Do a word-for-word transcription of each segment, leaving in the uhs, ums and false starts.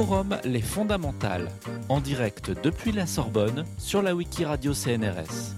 forum Les Fondamentales, en direct depuis la Sorbonne sur la Wikiradio C N R S.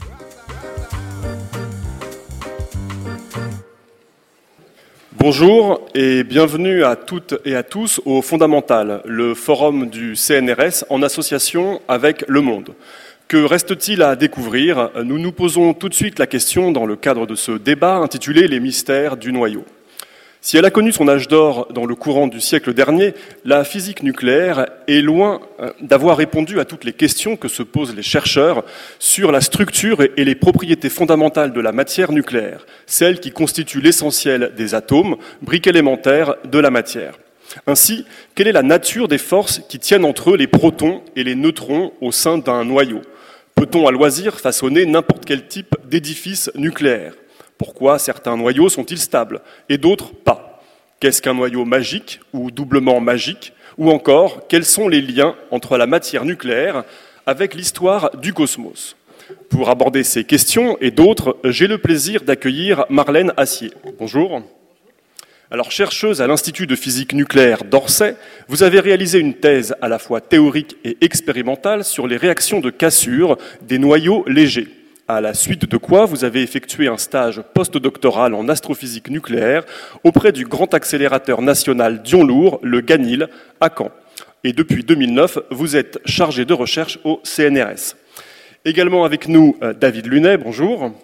Bonjour et bienvenue à toutes et à tous au Fondamental, le forum du C N R S en association avec Le Monde. Que reste-t-il à découvrir? Nous nous posons tout de suite la question dans le cadre de ce débat intitulé « Les mystères du noyau ». Si elle a connu son âge d'or dans le courant du siècle dernier, la physique nucléaire est loin d'avoir répondu à toutes les questions que se posent les chercheurs sur la structure et les propriétés fondamentales de la matière nucléaire, celle qui constitue l'essentiel des atomes, briques élémentaires de la matière. Ainsi, quelle est la nature des forces qui tiennent entre eux les protons et les neutrons au sein d'un noyau? Peut-on à loisir façonner n'importe quel type d'édifice nucléaire? Pourquoi certains noyaux sont-ils stables et d'autres pas? Qu'est-ce qu'un noyau magique ou doublement magique? Ou encore, quels sont les liens entre la matière nucléaire avec l'histoire du cosmos? Pour aborder ces questions et d'autres, j'ai le plaisir d'accueillir Marlène Assier. Bonjour. Alors, chercheuse à l'Institut de physique nucléaire d'Orsay, vous avez réalisé une thèse à la fois théorique et expérimentale sur les réactions de cassure des noyaux légers. À la suite de quoi, vous avez effectué un stage postdoctoral en astrophysique nucléaire auprès du grand accélérateur national Dion-Lourd, le GANIL, à Caen. Et depuis deux mille neuf, vous êtes chargé de recherche au C N R S. Également avec nous, David Lunet, bonjour. Bonjour.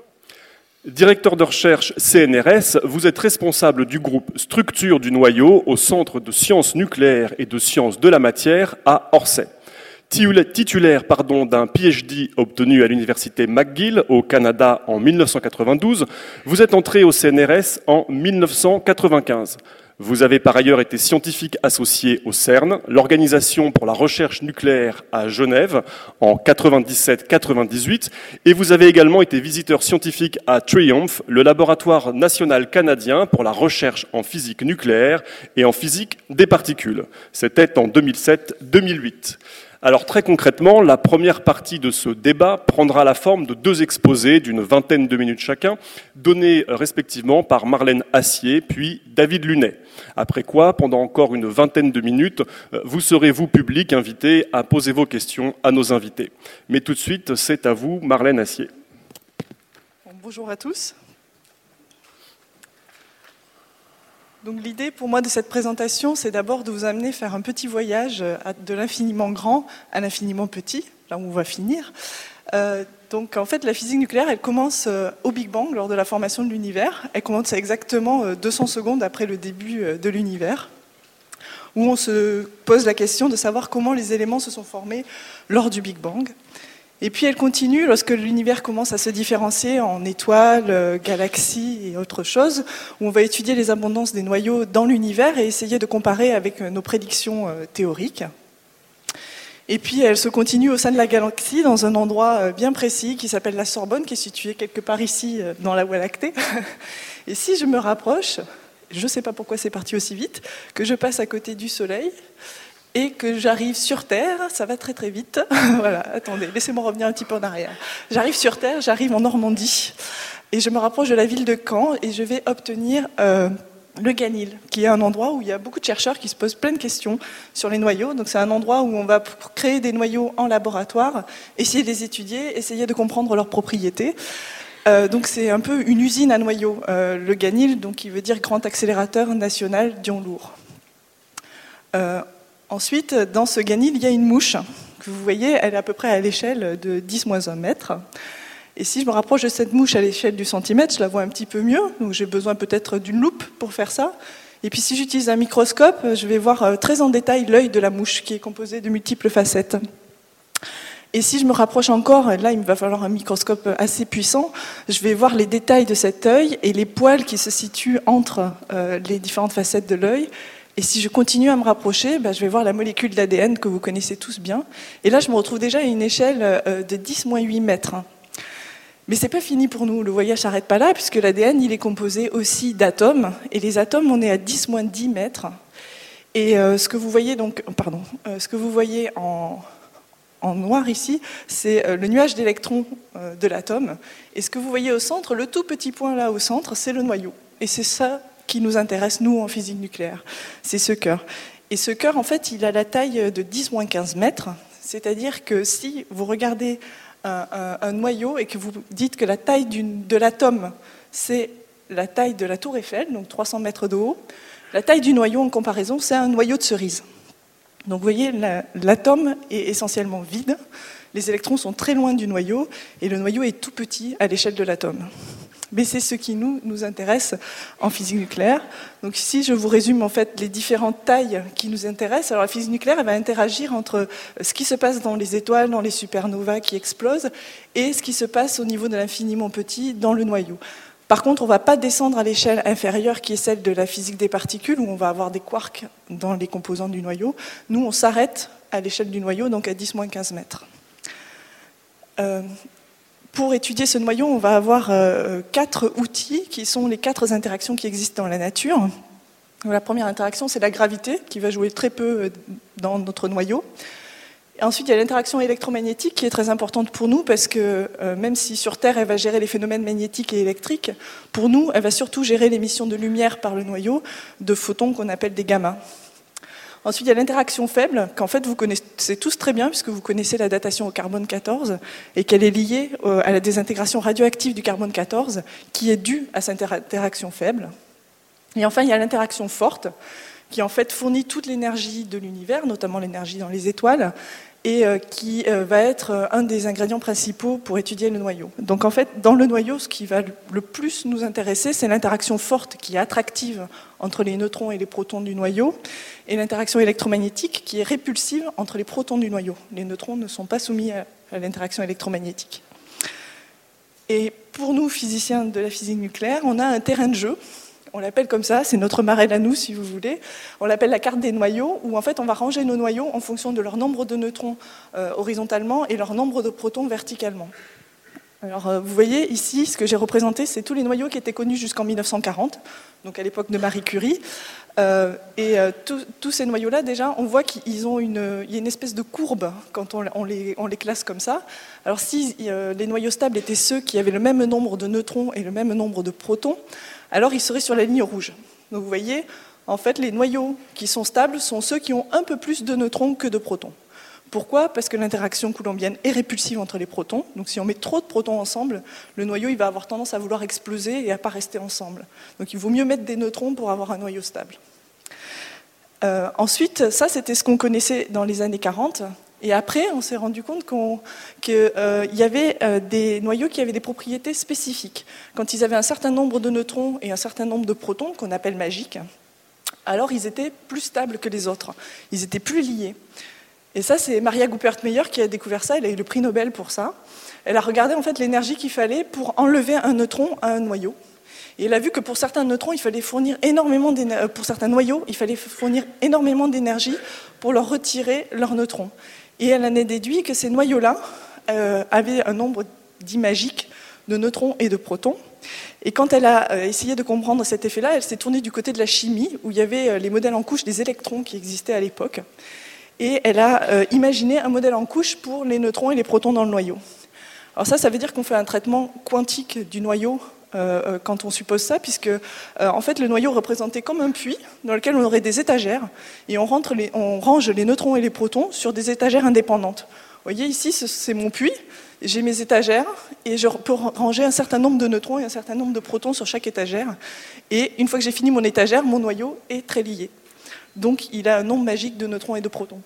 Directeur de recherche C N R S, vous êtes responsable du groupe Structure du noyau au Centre de sciences nucléaires et de sciences de la matière à Orsay. Titulaire pardon, d'un P H D obtenu à l'université McGill au Canada en mille neuf cent quatre-vingt-douze, vous êtes entré au C N R S en mille neuf cent quatre-vingt-quinze. Vous avez par ailleurs été scientifique associé au CERN, l'Organisation pour la recherche nucléaire à Genève, en quatre-vingt-dix-sept quatre-vingt-dix-huit, et vous avez également été visiteur scientifique à TRIUMPH, le laboratoire national canadien pour la recherche en physique nucléaire et en physique des particules. C'était en deux mille sept deux mille huit. Alors très concrètement, la première partie de ce débat prendra la forme de deux exposés d'une vingtaine de minutes chacun, donnés respectivement par Marlène Assier puis David Lunet. Après quoi, pendant encore une vingtaine de minutes, vous serez, vous, public, invité à poser vos questions à nos invités. Mais tout de suite, c'est à vous, Marlène Assier. Bonjour à tous. Donc l'idée pour moi de cette présentation, c'est d'abord de vous amener faire un petit voyage de l'infiniment grand à l'infiniment petit, là où on va finir. Euh, donc en fait, la physique nucléaire, elle commence au Big Bang, lors de la formation de l'univers. Elle commence à exactement deux cents secondes après le début de l'univers, où on se pose la question de savoir comment les éléments se sont formés lors du Big Bang. Et puis elle continue lorsque l'univers commence à se différencier en étoiles, galaxies et autre chose, où on va étudier les abondances des noyaux dans l'univers et essayer de comparer avec nos prédictions théoriques. Et puis elle se continue au sein de la galaxie dans un endroit bien précis qui s'appelle la Sorbonne, qui est situé quelque part ici dans la Voie lactée. Et si je me rapproche, je ne sais pas pourquoi c'est parti aussi vite, que je passe à côté du Soleil, et que j'arrive sur Terre, ça va très très vite. Voilà, attendez, laissez-moi revenir un petit peu en arrière. J'arrive sur Terre, j'arrive en Normandie, et je me rapproche de la ville de Caen, et je vais obtenir euh, le GANIL, qui est un endroit où il y a beaucoup de chercheurs qui se posent plein de questions sur les noyaux. Donc c'est un endroit où on va créer des noyaux en laboratoire, essayer de les étudier, essayer de comprendre leurs propriétés. Euh, donc c'est un peu une usine à noyaux, euh, le GANIL, donc qui veut dire Grand Accélérateur National Dion-Lourd. Euh, Ensuite, dans ce GANIL, il y a une mouche que vous voyez, elle est à peu près à l'échelle de dix moins un mètre. Et si je me rapproche de cette mouche à l'échelle du centimètre, je la vois un petit peu mieux. Donc j'ai besoin peut-être d'une loupe pour faire ça. Et puis si j'utilise un microscope, je vais voir très en détail l'œil de la mouche qui est composé de multiples facettes. Et si je me rapproche encore, là il me va falloir un microscope assez puissant, je vais voir les détails de cet œil et les poils qui se situent entre euh, les différentes facettes de l'œil. Et si je continue à me rapprocher, ben, je vais voir la molécule d'A D N que vous connaissez tous bien. Et là, je me retrouve déjà à une échelle de dix moins huit mètres. Mais ce n'est pas fini pour nous. Le voyage ne s'arrête pas là, puisque l'A D N il est composé aussi d'atomes. Et les atomes, on est à dix moins dix mètres. Et euh, ce que vous voyez, donc, pardon, euh, ce que vous voyez en, en noir ici, c'est euh, le nuage d'électrons euh, de l'atome. Et ce que vous voyez au centre, le tout petit point là au centre, c'est le noyau. Et c'est ça qui nous intéresse, nous, en physique nucléaire. C'est ce cœur. Et ce cœur, en fait, il a la taille de dix moins quinze mètres, c'est-à-dire que si vous regardez un, un, un noyau et que vous dites que la taille d'une, de l'atome, c'est la taille de la tour Eiffel, donc trois cents mètres de haut, la taille du noyau, en comparaison, c'est un noyau de cerise. Donc vous voyez, la, l'atome est essentiellement vide, les électrons sont très loin du noyau, et le noyau est tout petit à l'échelle de l'atome. Mais c'est ce qui nous, nous intéresse en physique nucléaire. Donc ici, je vous résume en fait les différentes tailles qui nous intéressent. Alors la physique nucléaire, elle va interagir entre ce qui se passe dans les étoiles, dans les supernovas qui explosent, et ce qui se passe au niveau de l'infiniment petit dans le noyau. Par contre, on ne va pas descendre à l'échelle inférieure qui est celle de la physique des particules, où on va avoir des quarks dans les composants du noyau. Nous, on s'arrête à l'échelle du noyau, donc à dix moins quinze mètres. Euh, pour étudier ce noyau, on va avoir euh, quatre outils qui sont les quatre interactions qui existent dans la nature. Donc, la première interaction, c'est la gravité, qui va jouer très peu dans notre noyau. Et ensuite, il y a l'interaction électromagnétique qui est très importante pour nous parce que euh, même si sur Terre, elle va gérer les phénomènes magnétiques et électriques, pour nous, elle va surtout gérer l'émission de lumière par le noyau de photons qu'on appelle des gammas. Ensuite, il y a l'interaction faible, qu'en fait, vous connaissez tous très bien puisque vous connaissez la datation au carbone quatorze et qu'elle est liée euh, à la désintégration radioactive du carbone quatorze qui est due à cette interaction faible. Et enfin, il y a l'interaction forte qui en fait fournit toute l'énergie de l'univers, notamment l'énergie dans les étoiles, et qui va être un des ingrédients principaux pour étudier le noyau. Donc en fait, dans le noyau, ce qui va le plus nous intéresser, c'est l'interaction forte qui est attractive entre les neutrons et les protons du noyau, et l'interaction électromagnétique qui est répulsive entre les protons du noyau. Les neutrons ne sont pas soumis à l'interaction électromagnétique. Et pour nous, physiciens de la physique nucléaire, on a un terrain de jeu. On l'appelle comme ça, c'est notre marelle à nous, si vous voulez. On l'appelle la carte des noyaux, où en fait on va ranger nos noyaux en fonction de leur nombre de neutrons euh, horizontalement et leur nombre de protons verticalement. Alors euh, vous voyez ici, ce que j'ai représenté, c'est tous les noyaux qui étaient connus jusqu'en mille neuf cent quarante, donc à l'époque de Marie Curie. Euh, et euh, tous ces noyaux-là, déjà, on voit qu'ils ont une, il y a une espèce de courbe quand on, on, les, on les classe comme ça. Alors si euh, les noyaux stables étaient ceux qui avaient le même nombre de neutrons et le même nombre de protons, alors ils seraient sur la ligne rouge. Donc vous voyez, en fait, les noyaux qui sont stables sont ceux qui ont un peu plus de neutrons que de protons. Pourquoi ? Parce que l'interaction coulombienne est répulsive entre les protons. Donc si on met trop de protons ensemble, le noyau il va avoir tendance à vouloir exploser et à ne pas rester ensemble. Donc il vaut mieux mettre des neutrons pour avoir un noyau stable. Euh, ensuite, ça c'était ce qu'on connaissait dans les années quarante. Et après, on s'est rendu compte qu'il euh, y avait euh, des noyaux qui avaient des propriétés spécifiques. Quand ils avaient un certain nombre de neutrons et un certain nombre de protons, qu'on appelle magiques, alors ils étaient plus stables que les autres. Ils étaient plus liés. Et ça, c'est Maria Goeppert-Mayer qui a découvert ça. Elle a eu le prix Nobel pour ça. Elle a regardé en fait l'énergie qu'il fallait pour enlever un neutron à un noyau. Et elle a vu que pour certains neutrons, il fallait fournir énormément d'énergie, pour certains noyaux, il fallait fournir énormément d'énergie pour leur retirer leurs neutrons. Et elle en a déduit que ces noyaux-là euh, avaient un nombre dit magique de neutrons et de protons. Et quand elle a euh, essayé de comprendre cet effet-là, elle s'est tournée du côté de la chimie, où il y avait euh, les modèles en couche des électrons qui existaient à l'époque. Et elle a euh, imaginé un modèle en couche pour les neutrons et les protons dans le noyau. Alors ça, ça veut dire qu'on fait un traitement quantique du noyau euh, quand on suppose ça, puisque euh, en fait le noyau représentait comme un puits dans lequel on aurait des étagères, et on, rentre les, on range les neutrons et les protons sur des étagères indépendantes. Vous voyez ici, c'est mon puits, j'ai mes étagères, et je peux ranger un certain nombre de neutrons et un certain nombre de protons sur chaque étagère. Et une fois que j'ai fini mon étagère, mon noyau est très lié. Donc il a un nombre magique de neutrons et de protons.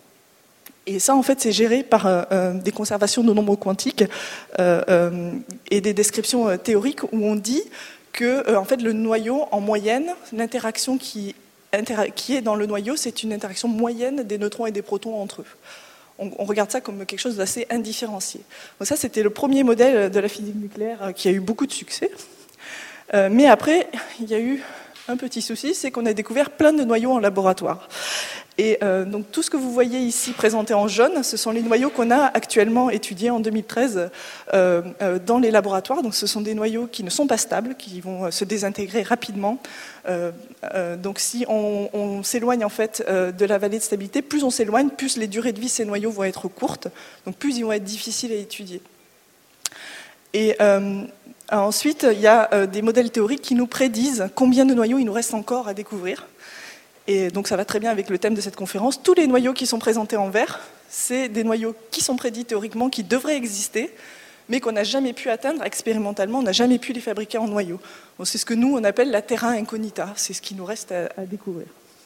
Et ça, en fait, c'est géré par euh, des conservations de nombres quantiques euh, euh, et des descriptions euh, théoriques où on dit que, euh, en fait, le noyau, en moyenne, l'interaction qui, qui est dans le noyau, c'est une interaction moyenne des neutrons et des protons entre eux. On, on regarde ça comme quelque chose d'assez indifférencié. Donc ça, c'était le premier modèle de la physique nucléaire qui a eu beaucoup de succès. Euh, mais après, il y a eu un petit souci, c'est qu'on a découvert plein de noyaux en laboratoire. Et euh, donc tout ce que vous voyez ici présenté en jaune, ce sont les noyaux qu'on a actuellement étudiés en deux mille treize euh, euh, dans les laboratoires. Donc ce sont des noyaux qui ne sont pas stables, qui vont se désintégrer rapidement. Euh, euh, donc si on, on s'éloigne en fait euh, de la vallée de stabilité, plus on s'éloigne, plus les durées de vie de ces noyaux vont être courtes, donc plus ils vont être difficiles à étudier. Et euh, ensuite, il y a euh, des modèles théoriques qui nous prédisent combien de noyaux il nous reste encore à découvrir. Et donc ça va très bien avec le thème de cette conférence. Tous les noyaux qui sont présentés en vert, c'est des noyaux qui sont prédits théoriquement, qui devraient exister, mais qu'on n'a jamais pu atteindre expérimentalement, on n'a jamais pu les fabriquer en noyaux. Donc c'est ce que nous, on appelle la terra incognita, c'est ce qui nous reste à, à découvrir.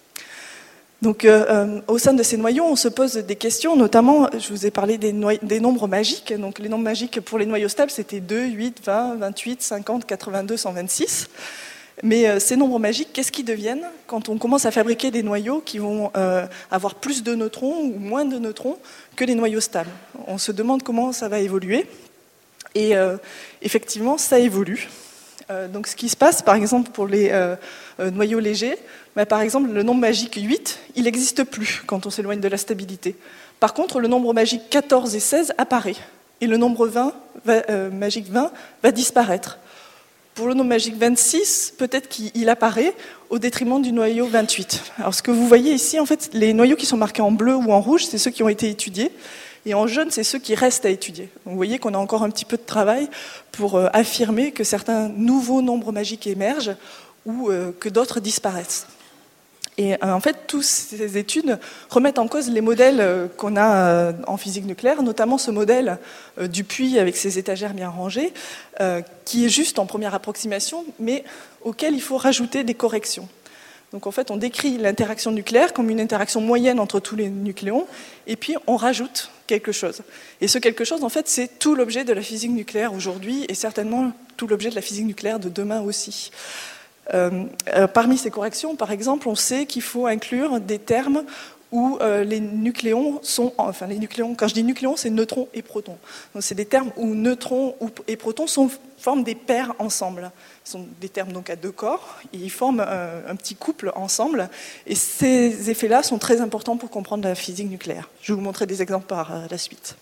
Donc euh, au sein de ces noyaux, on se pose des questions, notamment, je vous ai parlé des, des nombres magiques. Donc les nombres magiques pour les noyaux stables, c'était deux, huit, vingt, vingt-huit, cinquante, quatre-vingt-deux, cent vingt-six. Mais euh, ces nombres magiques, qu'est-ce qu'ils deviennent quand on commence à fabriquer des noyaux qui vont euh, avoir plus de neutrons ou moins de neutrons que les noyaux stables? On se demande comment ça va évoluer. Et euh, effectivement, ça évolue. Euh, donc ce qui se passe, par exemple, pour les euh, euh, noyaux légers, bah, par exemple, le nombre magique huit, il n'existe plus quand on s'éloigne de la stabilité. Par contre, le nombre magique quatorze et seize apparaît. Et le nombre vingt, va, euh, magique vingt va disparaître. Pour le nombre magique vingt-six, peut-être qu'il apparaît au détriment du noyau vingt-huit. Alors ce que vous voyez ici, en fait, les noyaux qui sont marqués en bleu ou en rouge, c'est ceux qui ont été étudiés. Et en jaune, c'est ceux qui restent à étudier. Donc vous voyez qu'on a encore un petit peu de travail pour euh, affirmer que certains nouveaux nombres magiques émergent ou euh, que d'autres disparaissent. Et euh, en fait, toutes ces études remettent en cause les modèles euh, qu'on a euh, en physique nucléaire, notamment ce modèle euh, du puits avec ses étagères bien rangées, euh, qui est juste en première approximation, mais auquel il faut rajouter des corrections. Donc en fait, on décrit l'interaction nucléaire comme une interaction moyenne entre tous les nucléons, et puis on rajoute quelque chose. Et ce quelque chose, en fait, c'est tout l'objet de la physique nucléaire aujourd'hui, et certainement tout l'objet de la physique nucléaire de demain aussi. Euh, euh, parmi ces corrections, par exemple, on sait qu'il faut inclure des termes où euh, les nucléons sont, enfin les nucléons, quand je dis nucléons, c'est neutrons et protons. Donc c'est des termes où neutrons et protons sont, forment des paires ensemble. Ce sont des termes donc à deux corps, et ils forment un, un petit couple ensemble. Et ces effets-là sont très importants pour comprendre la physique nucléaire. Je vais vous montrer des exemples par euh, la suite.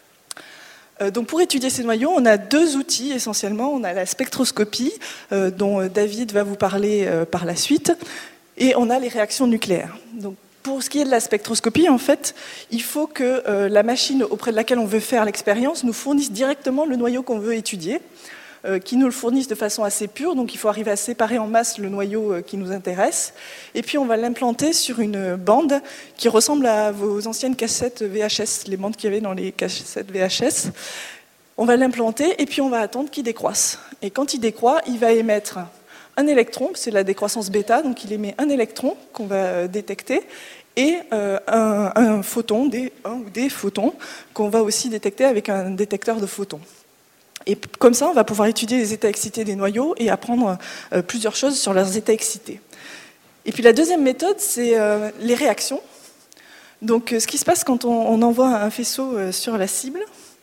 Euh, donc pour étudier ces noyaux, on a deux outils essentiellement. On a la spectroscopie, euh, dont David va vous parler euh, par la suite, et on a les réactions nucléaires. Donc, pour ce qui est de la spectroscopie, en fait, il faut que euh, la machine auprès de laquelle on veut faire l'expérience nous fournisse directement le noyau qu'on veut étudier, euh, qui nous le fournisse de façon assez pure, donc il faut arriver à séparer en masse le noyau euh, qui nous intéresse, et puis on va l'implanter sur une bande qui ressemble à vos anciennes cassettes V H S, les bandes qu'il y avait dans les cassettes V H S. On va l'implanter, et puis on va attendre qu'il décroisse. Et quand il décroît, il va émettre un électron, c'est la décroissance bêta, donc il émet un électron qu'on va détecter, et euh, un, un photon, des, un ou des photons, qu'on va aussi détecter avec un détecteur de photons. Et comme ça, on va pouvoir étudier les états excités des noyaux et apprendre euh, plusieurs choses sur leurs états excités. Et puis la deuxième méthode, c'est euh, les réactions. Donc euh, ce qui se passe quand on, on envoie un faisceau euh, sur la cible,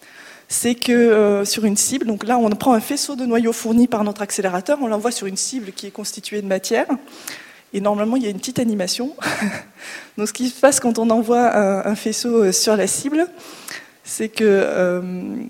c'est que euh, sur une cible, donc là on prend un faisceau de noyaux fourni par notre accélérateur, on l'envoie sur une cible qui est constituée de matière, et normalement il y a une petite animation. Donc ce qui se passe quand on envoie un, un faisceau sur la cible, c'est que euh,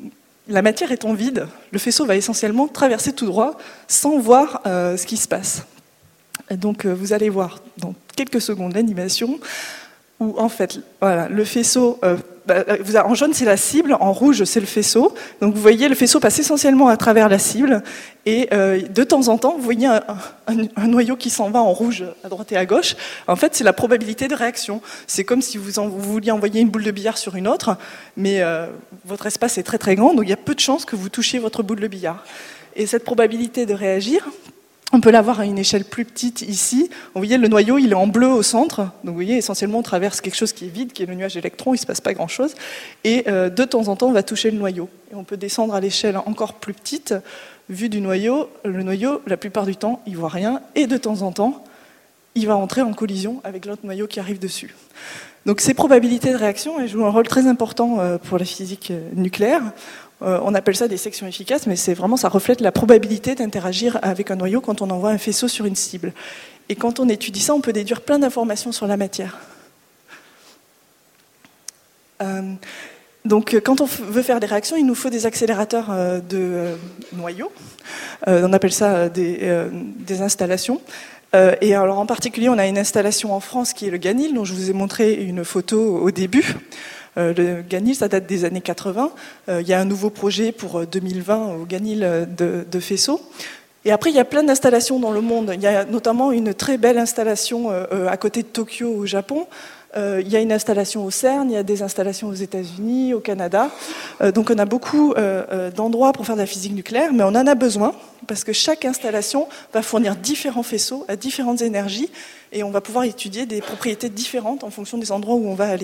la matière étant vide, le faisceau va essentiellement traverser tout droit sans voir euh, ce qui se passe. Et donc euh, vous allez voir dans quelques secondes l'animation, où en fait, voilà, le faisceau, euh, bah, en jaune c'est la cible, en rouge c'est le faisceau. Donc vous voyez le faisceau passe essentiellement à travers la cible, et euh, de temps en temps vous voyez un, un, un noyau qui s'en va en rouge à droite et à gauche. En fait c'est la probabilité de réaction. C'est comme si vous, en, vous vouliez envoyer une boule de billard sur une autre, mais euh, votre espace est très très grand, donc il y a peu de chances que vous touchiez votre boule de billard. Et cette probabilité de réagir, on peut l'avoir à une échelle plus petite ici. Vous voyez, le noyau, il est en bleu au centre. Donc, vous voyez, essentiellement, on traverse quelque chose qui est vide, qui est le nuage d'électrons. Il ne se passe pas grand-chose. Et euh, de temps en temps, on va toucher le noyau. Et on peut descendre à l'échelle encore plus petite. Vu du noyau, le noyau, la plupart du temps, il ne voit rien. Et de temps en temps, il va entrer en collision avec l'autre noyau qui arrive dessus. Donc, ces probabilités de réaction, elles jouent un rôle très important euh, pour la physique nucléaire. Euh, on appelle ça des sections efficaces, mais c'est vraiment, ça reflète la probabilité d'interagir avec un noyau quand on envoie un faisceau sur une cible. Et quand on étudie ça, on peut déduire plein d'informations sur la matière. Euh, donc, quand on veut faire des réactions, il nous faut des accélérateurs euh, de euh, noyaux. Euh, on appelle ça des, euh, des installations. Euh, et alors, en particulier, on a une installation en France qui est le Ganil, dont je vous ai montré une photo au début. Euh, le Ganil, ça date des années quatre-vingts. Euh, il y a un nouveau projet pour deux mille vingt au Ganil de, de faisceaux. Et après, il y a plein d'installations dans le monde. Il y a notamment une très belle installation euh, à côté de Tokyo, au Japon. Euh, il y a une installation au CERN, il y a des installations aux États-Unis, au Canada. Euh, donc on a beaucoup euh, d'endroits pour faire de la physique nucléaire, mais on en a besoin parce que chaque installation va fournir différents faisceaux à différentes énergies et on va pouvoir étudier des propriétés différentes en fonction des endroits où on va aller.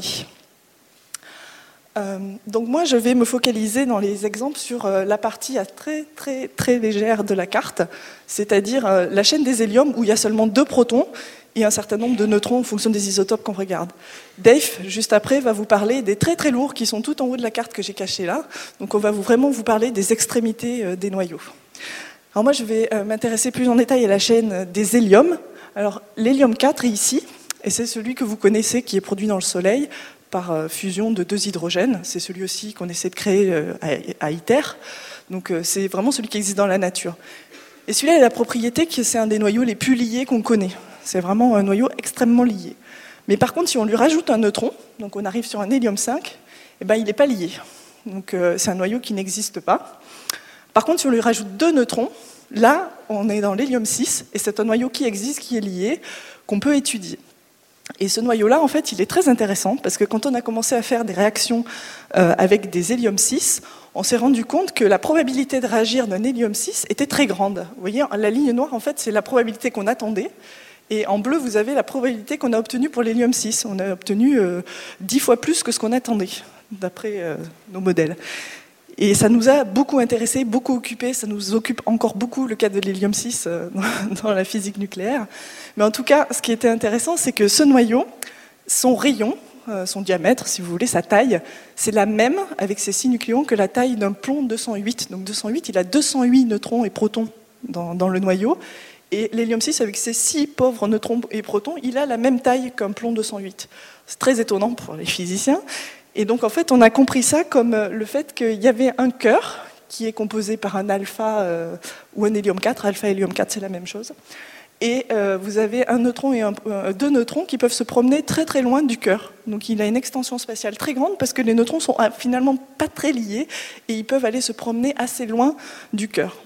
Euh, donc moi, je vais me focaliser dans les exemples sur euh, la partie très très très légère de la carte, c'est-à-dire euh, la chaîne des héliums où il y a seulement deux protons et un certain nombre de neutrons en fonction des isotopes qu'on regarde. Dave, juste après, va vous parler des très très lourds qui sont tout en haut de la carte que j'ai cachée là. Donc on va vous, vraiment vous parler des extrémités euh, des noyaux. Alors moi, je vais euh, m'intéresser plus en détail à la chaîne des héliums. Alors l'hélium quatre est ici, et c'est celui que vous connaissez qui est produit dans le Soleil par fusion de deux hydrogènes. C'est celui aussi qu'on essaie de créer à ITER. Donc c'est vraiment celui qui existe dans la nature. Et celui-là a la propriété que c'est un des noyaux les plus liés qu'on connaît. C'est vraiment un noyau extrêmement lié. Mais par contre, si on lui rajoute un neutron, donc on arrive sur un hélium cinq, eh ben, il n'est pas lié. Donc c'est un noyau qui n'existe pas. Par contre, si on lui rajoute deux neutrons, là, on est dans l'hélium six, et c'est un noyau qui existe, qui est lié, qu'on peut étudier. Et ce noyau-là, en fait, il est très intéressant parce que quand on a commencé à faire des réactions euh, avec des hélium six, on s'est rendu compte que la probabilité de réagir d'un hélium six était très grande. Vous voyez, la ligne noire, en fait, c'est la probabilité qu'on attendait. Et en bleu, vous avez la probabilité qu'on a obtenue pour l'hélium six. On a obtenu euh, dix fois plus que ce qu'on attendait, d'après euh, nos modèles. Et ça nous a beaucoup intéressés, beaucoup occupés, ça nous occupe encore beaucoup, le cas de l'hélium six dans la physique nucléaire. Mais en tout cas, ce qui était intéressant, c'est que ce noyau, son rayon, son diamètre, si vous voulez, sa taille, c'est la même avec ces six nucléons que la taille d'un plomb deux cent huit. Donc deux cent huit, il a deux cent huit neutrons et protons dans, dans le noyau. Et l'hélium six, avec ses six pauvres neutrons et protons, il a la même taille qu'un plomb deux cent huit. C'est très étonnant pour les physiciens. Et donc, en fait, on a compris ça comme le fait qu'il y avait un cœur qui est composé par un alpha euh, ou un hélium quatre. Alpha et hélium quatre, c'est la même chose. Et euh, vous avez un neutron et un, euh, deux neutrons qui peuvent se promener très très loin du cœur. Donc, il a une extension spatiale très grande parce que les neutrons sont euh, finalement pas très liés et ils peuvent aller se promener assez loin du cœur.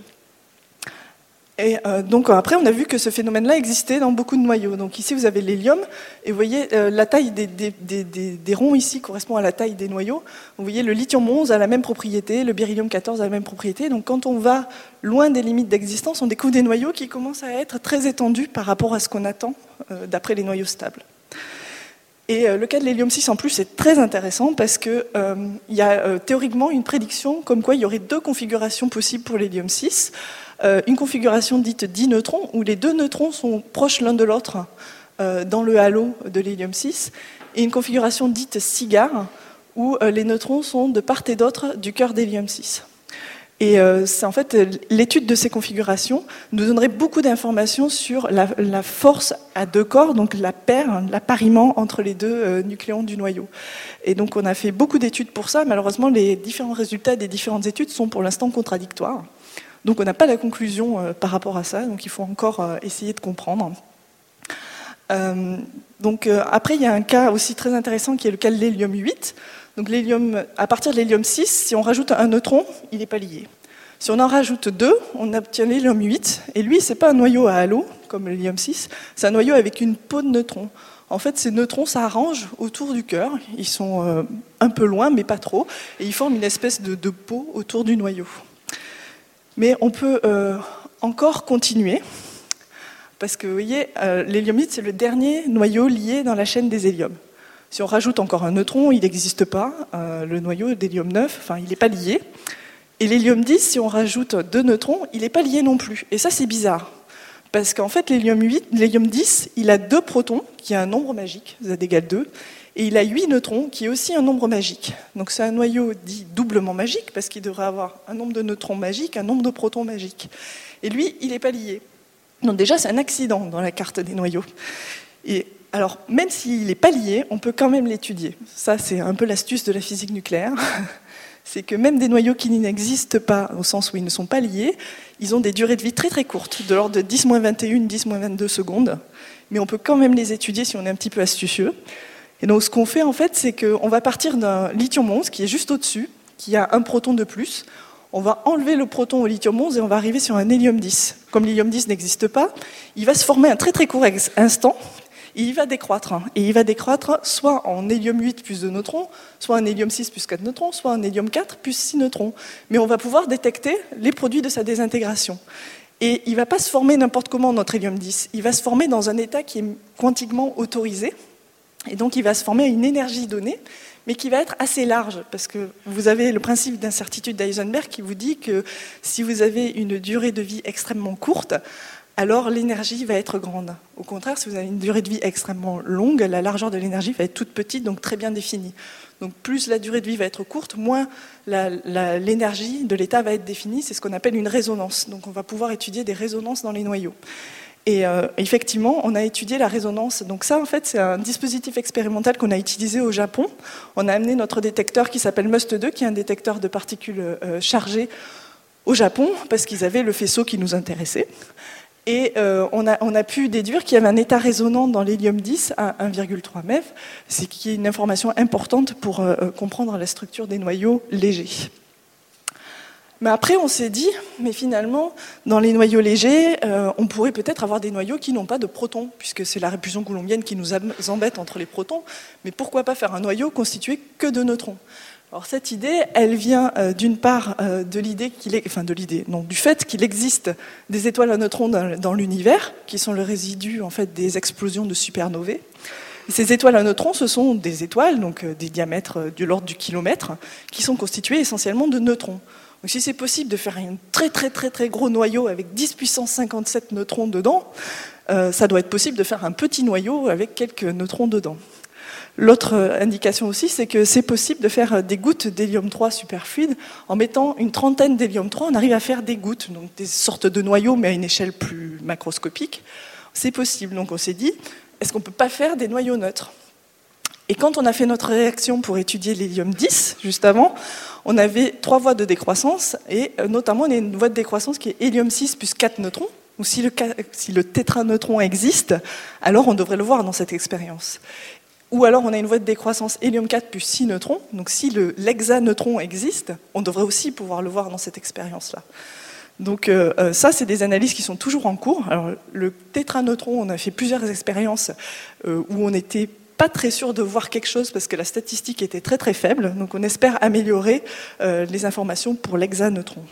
Et euh, donc après, on a vu que ce phénomène-là existait dans beaucoup de noyaux. Donc ici, vous avez l'hélium, et vous voyez euh, la taille des, des, des, des ronds ici correspond à la taille des noyaux. Vous voyez, le lithium onze a la même propriété, le beryllium quatorze a la même propriété. Donc quand on va loin des limites d'existence, on découvre des noyaux qui commencent à être très étendus par rapport à ce qu'on attend euh, d'après les noyaux stables. Et euh, le cas de l'hélium six, en plus, c'est très intéressant parce qu'il euh, y a euh, théoriquement une prédiction comme quoi il y aurait deux configurations possibles pour l'hélium six. Euh, une configuration dite dix neutrons, où les deux neutrons sont proches l'un de l'autre euh, dans le halo de l'hélium six, et une configuration dite cigare, où euh, les neutrons sont de part et d'autre du cœur d'hélium six. Et euh, c'est en fait l'étude de ces configurations nous donnerait beaucoup d'informations sur la, la force à deux corps, donc la paire, l'appariement entre les deux euh, nucléons du noyau. Et donc on a fait beaucoup d'études pour ça. Malheureusement, les différents résultats des différentes études sont pour l'instant contradictoires. Donc on n'a pas la conclusion euh, par rapport à ça, donc il faut encore euh, essayer de comprendre. Euh, donc euh, après, il y a un cas aussi très intéressant qui est le cas de l'hélium huit. Donc l'hélium, à partir de l'hélium six, si on rajoute un neutron, il n'est pas lié. Si on en rajoute deux, on obtient l'hélium huit, et lui, ce n'est pas un noyau à halo, comme l'hélium six, c'est un noyau avec une peau de neutrons. En fait, ces neutrons s'arrangent autour du cœur, ils sont euh, un peu loin, mais pas trop, et ils forment une espèce de, de peau autour du noyau. Mais on peut euh, encore continuer, parce que vous voyez, euh, l'hélium huit, c'est le dernier noyau lié dans la chaîne des héliums. Si on rajoute encore un neutron, il n'existe pas. Euh, le noyau d'hélium neuf, enfin, il n'est pas lié. Et l'hélium dix, si on rajoute deux neutrons, il n'est pas lié non plus. Et ça, c'est bizarre. Parce qu'en fait, l'hélium huit, l'hélium dix, il a deux protons, qui est un nombre magique, Z égale deux, et il a huit neutrons, qui est aussi un nombre magique. Donc c'est un noyau dit doublement magique, parce qu'il devrait avoir un nombre de neutrons magiques, un nombre de protons magiques. Et lui, il n'est pas lié. Donc déjà, c'est un accident dans la carte des noyaux. Et alors, même s'il n'est pas lié, on peut quand même l'étudier. Ça, c'est un peu l'astuce de la physique nucléaire. C'est que même des noyaux qui n'existent pas, au sens où ils ne sont pas liés, ils ont des durées de vie très très courtes, de l'ordre de dix moins vingt et un, dix moins vingt-deux secondes. Mais on peut quand même les étudier si on est un petit peu astucieux. Et donc ce qu'on fait en fait, c'est qu'on va partir d'un lithium onze qui est juste au-dessus, qui a un proton de plus. on va enlever le proton au lithium onze et on va arriver sur un hélium dix. Comme l'hélium dix n'existe pas, il va se former un très très court instant, et il va décroître. Et il va décroître soit en hélium huit plus deux neutrons, soit en hélium six plus quatre neutrons, soit en hélium quatre plus six neutrons. Mais on va pouvoir détecter les produits de sa désintégration. Et il ne va pas se former n'importe comment, notre hélium dix. Il va se former dans un état qui est quantiquement autorisé. Et donc il va se former à une énergie donnée, mais qui va être assez large, parce que vous avez le principe d'incertitude d'Heisenberg qui vous dit que si vous avez une durée de vie extrêmement courte, alors l'énergie va être grande. Au contraire, si vous avez une durée de vie extrêmement longue, la largeur de l'énergie va être toute petite, donc très bien définie. Donc plus la durée de vie va être courte, moins la, la, l'énergie de l'état va être définie. C'est ce qu'on appelle une résonance. Donc on va pouvoir étudier des résonances dans les noyaux. Et euh, effectivement, on a étudié la résonance. Donc ça, en fait, c'est un dispositif expérimental qu'on a utilisé au Japon. On a amené notre détecteur qui s'appelle MUST deux, qui est un détecteur de particules euh, chargées au Japon, parce qu'ils avaient le faisceau qui nous intéressait. Et euh, on, a, on a pu déduire qu'il y avait un état résonant dans l'hélium dix à un virgule trois MeV, ce qui est une information importante pour euh, comprendre la structure des noyaux légers. Mais après, on s'est dit, mais finalement, dans les noyaux légers, euh, on pourrait peut-être avoir des noyaux qui n'ont pas de protons, puisque c'est la répulsion coulombienne qui nous embête entre les protons. Mais pourquoi pas faire un noyau constitué que de neutrons ? Alors cette idée, elle vient euh, d'une part euh, de l'idée qu'il est, enfin de l'idée, non, du fait qu'il existe des étoiles à neutrons dans, dans l'univers, qui sont le résidu en fait des explosions de supernovae. Et ces étoiles à neutrons, ce sont des étoiles, donc euh, des diamètres euh, de l'ordre du kilomètre, qui sont constituées essentiellement de neutrons. Donc si c'est possible de faire un très très très très gros noyau avec dix puissance cinquante-sept neutrons dedans, euh, ça doit être possible de faire un petit noyau avec quelques neutrons dedans. L'autre indication aussi, c'est que c'est possible de faire des gouttes d'hélium trois superfluides. En mettant une trentaine d'hélium trois, on arrive à faire des gouttes, donc des sortes de noyaux, mais à une échelle plus macroscopique. C'est possible. Donc on s'est dit, est-ce qu'on ne peut pas faire des noyaux neutres ? Et quand on a fait notre réaction pour étudier l'hélium dix, juste avant, on avait trois voies de décroissance, et notamment on a une voie de décroissance qui est hélium six plus quatre neutrons. Donc si le, si le tétraneutron existe, alors on devrait le voir dans cette expérience. Ou alors on a une voie de décroissance hélium quatre plus six neutrons. Donc si le, l'hexaneutron existe, on devrait aussi pouvoir le voir dans cette expérience-là. Donc euh, ça, c'est des analyses qui sont toujours en cours. Alors le tétraneutron, on a fait plusieurs expériences euh, où on était pas très sûr de voir quelque chose parce que la statistique était très très faible. Donc on espère améliorer euh, les informations pour l'hexaneutron.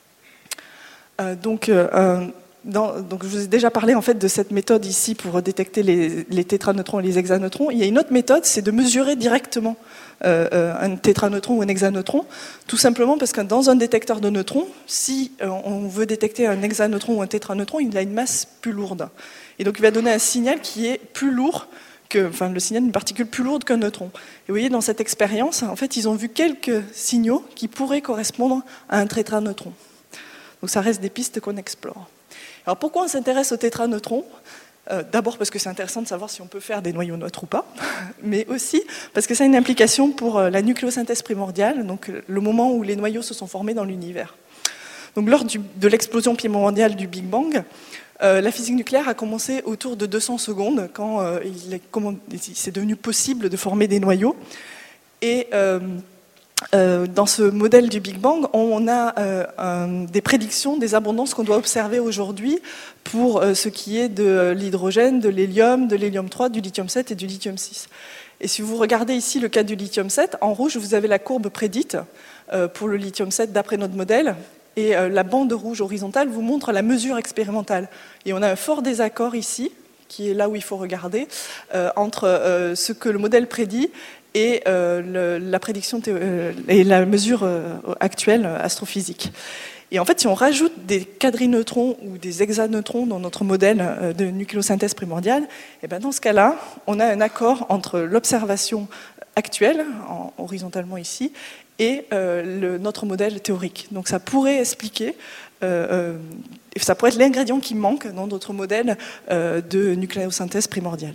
Euh, donc, euh, dans, donc je vous ai déjà parlé en fait de cette méthode ici pour détecter les, les tétraneutrons et les hexaneutrons. Il y a une autre méthode, c'est de mesurer directement euh, un tétraneutron ou un hexaneutron, tout simplement parce que dans un détecteur de neutrons, si euh, on veut détecter un hexaneutron ou un tétraneutron, il a une masse plus lourde. Et donc il va donner un signal qui est plus lourd que, enfin, le signal d'une particule plus lourde qu'un neutron. Et vous voyez, dans cette expérience, en fait, ils ont vu quelques signaux qui pourraient correspondre à un tétraneutron. Donc ça reste des pistes qu'on explore. Alors pourquoi on s'intéresse aux tétraneutrons ? euh, D'abord parce que c'est intéressant de savoir si on peut faire des noyaux neutres ou pas, mais aussi parce que ça a une implication pour la nucléosynthèse primordiale, donc le moment où les noyaux se sont formés dans l'univers. Donc lors du, de l'explosion primordiale du Big Bang, Euh, la physique nucléaire a commencé autour de deux cents secondes, quand euh, il, est, comment, il c'est devenu possible de former des noyaux. Et euh, euh, dans ce modèle du Big Bang, on a euh, un, des prédictions des abondances qu'on doit observer aujourd'hui pour euh, ce qui est de l'hydrogène, de l'hélium, de l'hélium trois, du lithium sept et du lithium six. Et si vous regardez ici le cas du lithium sept, en rouge, vous avez la courbe prédite euh, pour le lithium sept d'après notre modèle. Et la bande rouge horizontale vous montre la mesure expérimentale. Et on a un fort désaccord ici, qui est là où il faut regarder, euh, entre euh, ce que le modèle prédit et euh, le, la prédiction théo- euh, et la mesure euh, actuelle astrophysique. Et en fait, si on rajoute des quadrineutrons ou des hexaneutrons dans notre modèle de nucléosynthèse primordiale, et ben dans ce cas-là, on a un accord entre l'observation actuelle, en, horizontalement ici, et euh, le, notre modèle théorique. Donc ça pourrait expliquer, euh, euh, ça pourrait être l'ingrédient qui manque dans notre modèle euh, de nucléosynthèse primordiale.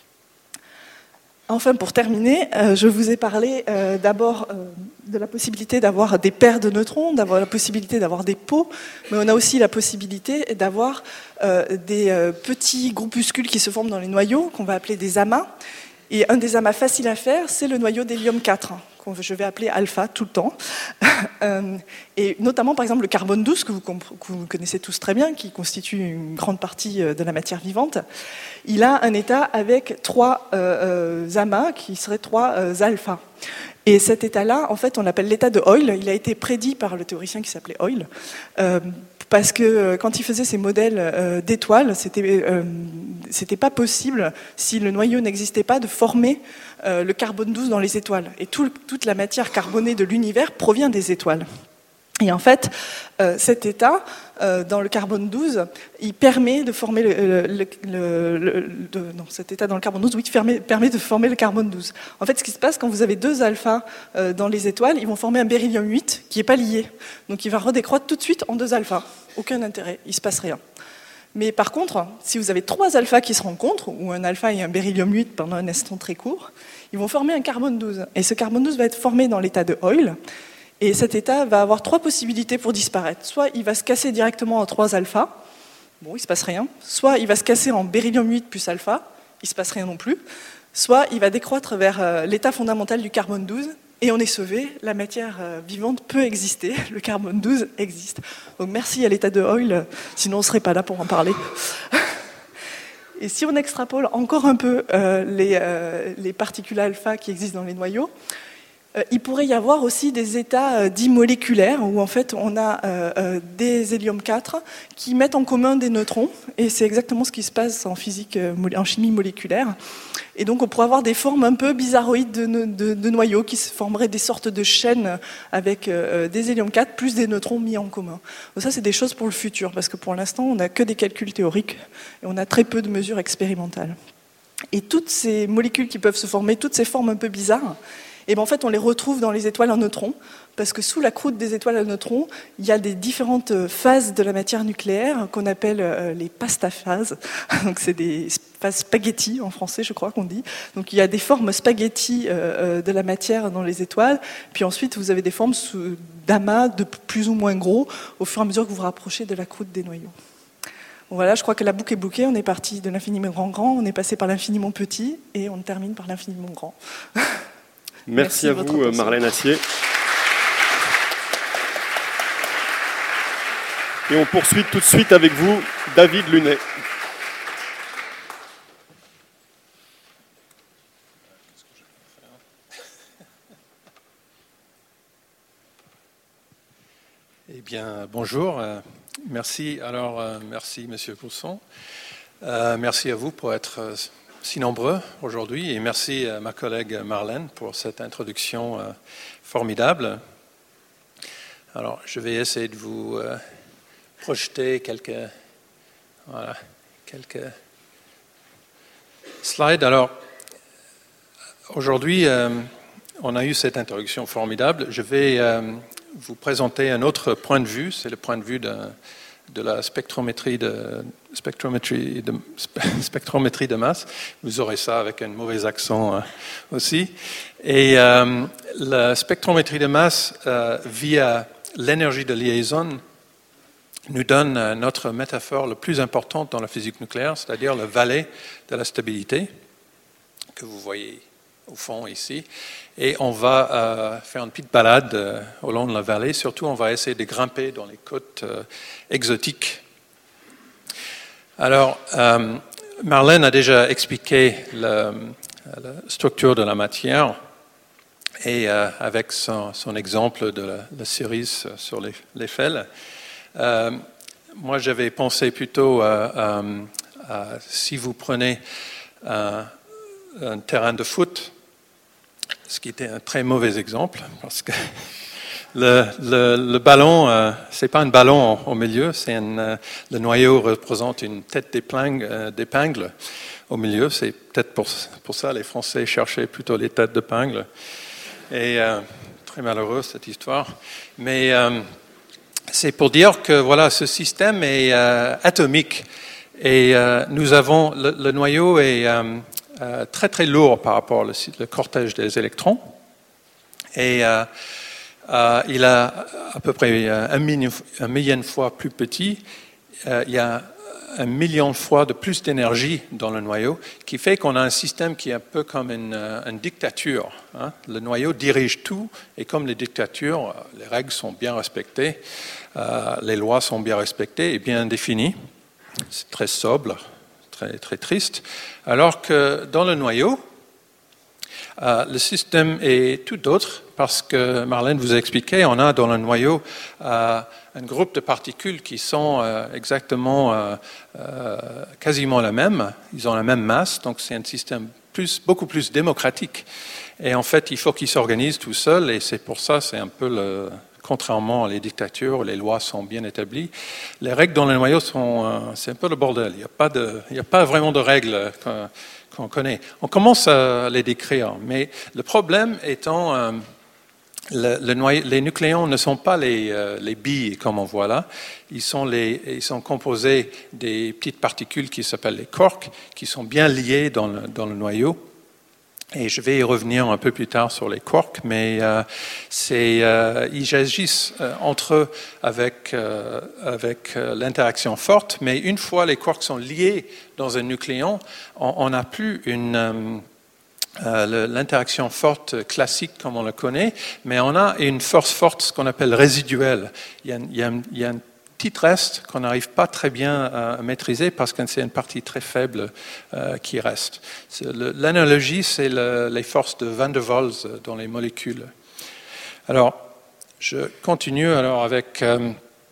Enfin, pour terminer, euh, je vous ai parlé euh, d'abord euh, de la possibilité d'avoir des paires de neutrons, d'avoir la possibilité d'avoir des pots, mais on a aussi la possibilité d'avoir euh, des euh, petits groupuscules qui se forment dans les noyaux, qu'on va appeler des amas. Et un des amas faciles à faire, c'est le noyau d'hélium quatre, que je vais appeler alpha tout le temps. euh, et notamment, par exemple, le carbone douze, que vous, que vous connaissez tous très bien, qui constitue une grande partie de la matière vivante. Il a un état avec trois euh, euh, amas, qui seraient trois euh, alphas. Et cet état-là, en fait, on l'appelle l'état de Hoyle. Il a été prédit par le théoricien qui s'appelait Hoyle. Euh, Parce que quand il faisait ses modèles euh, d'étoiles, c'était euh, c'était pas possible, si le noyau n'existait pas, de former euh, le carbone douze dans les étoiles. Et tout, toute la matière carbonée de l'univers provient des étoiles. Et en fait, euh, cet état, euh, dans le carbone douze, il permet de former le, le, le, le de, non, cet état dans le carbone douze, oui, permet, permet de former le carbone douze. En fait, ce qui se passe quand vous avez deux alphas euh, dans les étoiles, ils vont former un beryllium huit qui n'est pas lié. Donc, il va redécroître tout de suite en deux alphas. Aucun intérêt, il ne se passe rien. Mais par contre, si vous avez trois alphas qui se rencontrent, ou un alpha et un beryllium huit pendant un instant très court, ils vont former un carbone douze. Et ce carbone douze va être formé dans l'état de Hoyle. Et cet état va avoir trois possibilités pour disparaître. Soit il va se casser directement en trois alphas, bon, il ne se passe rien. Soit il va se casser en beryllium huit plus alpha, il ne se passe rien non plus. Soit il va décroître vers euh, l'état fondamental du carbone douze, et on est sauvé, la matière euh, vivante peut exister, le carbone douze existe. Donc merci à l'état de Hoyle, sinon on ne serait pas là pour en parler. Et si on extrapole encore un peu euh, les, euh, les particules alpha qui existent dans les noyaux, il pourrait y avoir aussi des états dits moléculaires où en fait on a euh, des hélium quatre qui mettent en commun des neutrons, et c'est exactement ce qui se passe en physique, en chimie moléculaire. Et donc on pourrait avoir des formes un peu bizarroïdes de, de, de noyaux qui se formeraient des sortes de chaînes avec euh, des hélium quatre plus des neutrons mis en commun. Donc ça c'est des choses pour le futur, parce que pour l'instant on n'a que des calculs théoriques et on a très peu de mesures expérimentales. Et toutes ces molécules qui peuvent se former, toutes ces formes un peu bizarres, et bien en fait, on les retrouve dans les étoiles à neutrons, parce que sous la croûte des étoiles à neutrons, il y a des différentes phases de la matière nucléaire qu'on appelle les pastaphases. Donc c'est des phases spaghettis en français, je crois qu'on dit. Donc il y a des formes spaghettis de la matière dans les étoiles, puis ensuite vous avez des formes d'amas de plus ou moins gros au fur et à mesure que vous vous rapprochez de la croûte des noyaux. Bon, voilà, je crois que la boucle est bouclée. On est parti de l'infiniment grand grand, on est passé par l'infiniment petit, et on termine par l'infiniment grand. Merci, Merci à vous, Marlène Assier. Et on poursuit tout de suite avec vous, David Lunet. Eh bien, bonjour. Euh, merci. Alors, euh, merci, Monsieur Cousson. Euh, merci à vous pour être euh, si nombreux aujourd'hui, et merci à ma collègue Marlène pour cette introduction euh, formidable. Alors, je vais essayer de vous euh, projeter quelques, voilà, quelques slides. Alors, aujourd'hui, euh, on a eu cette introduction formidable. Je vais euh, vous présenter un autre point de vue, c'est le point de vue de, de la spectrométrie de, spectrométrie, de, spectrométrie de masse. Vous aurez ça avec un mauvais accent euh, aussi. Et euh, la spectrométrie de masse euh, via l'énergie de liaison nous donne euh, notre métaphore la plus importante dans la physique nucléaire, c'est-à-dire le valet de la stabilité, que vous voyez au fond ici. Et on va euh, faire une petite balade euh, au long de la vallée. Surtout, on va essayer de grimper dans les côtes euh, exotiques. Alors, euh, Marlène a déjà expliqué le, la structure de la matière, et euh, avec son, son exemple de la, la cerise sur les, les fels. Euh, moi, j'avais pensé plutôt à, à, à si vous prenez un, un terrain de foot, ce qui était un très mauvais exemple, parce que le, le, le ballon, euh, c'est pas un ballon au milieu, c'est un, euh, le noyau représente une tête d'épingle, euh, d'épingle au milieu. C'est peut-être pour, pour ça les Français cherchaient plutôt les têtes d'épingle. Et euh, très malheureux cette histoire. Mais euh, c'est pour dire que voilà, ce système est euh, atomique, et euh, nous avons le, le noyau est euh, euh, très très lourd par rapport au le cortège des électrons, et euh, euh, il a à peu près un million, un million de fois plus petit. Euh, il y a un million de fois de plus d'énergie dans le noyau, qui fait qu'on a un système qui est un peu comme une, une dictature. Hein. Le noyau dirige tout, et comme les dictatures, les règles sont bien respectées, euh, les lois sont bien respectées et bien définies. C'est très sobre, très, très triste. Alors que dans le noyau, euh, le système est tout autre, parce que Marlène vous a expliqué, on a dans le noyau euh, un groupe de particules qui sont euh, exactement euh, euh, quasiment la même, ils ont la même masse, donc c'est un système plus, beaucoup plus démocratique. Et en fait, il faut qu'ils s'organisent tout seuls, et c'est pour ça, c'est un peu le... Contrairement à les dictatures, les lois sont bien établies. Les règles dans le noyau, sont, euh, c'est un peu le bordel. Il n'y a pas de, il n'y a pas vraiment de règles qu'on, qu'on connaît. On commence à les décrire, mais le problème étant, euh, le, le noyau, les nucléons ne sont pas les, euh, les billes comme on voit là. Ils sont, les, ils sont composés des petites particules qui s'appellent les quarks, qui sont bien liées dans le, dans le noyau. Et je vais y revenir un peu plus tard sur les quarks, mais euh, c'est, euh, ils agissent euh, entre eux avec, euh, avec euh, l'interaction forte, mais une fois les quarks sont liés dans un nucléon, on n'a plus une, euh, euh, l'interaction forte classique comme on le connaît, mais on a une force forte, ce qu'on appelle résiduelle. Il y a, il y a, il y a un petit reste qu'on n'arrive pas très bien à maîtriser parce que c'est une partie très faible euh, qui reste. C'est le, l'analogie, c'est le, les forces de Van der Waals dans les molécules. Alors, je continue alors avec euh,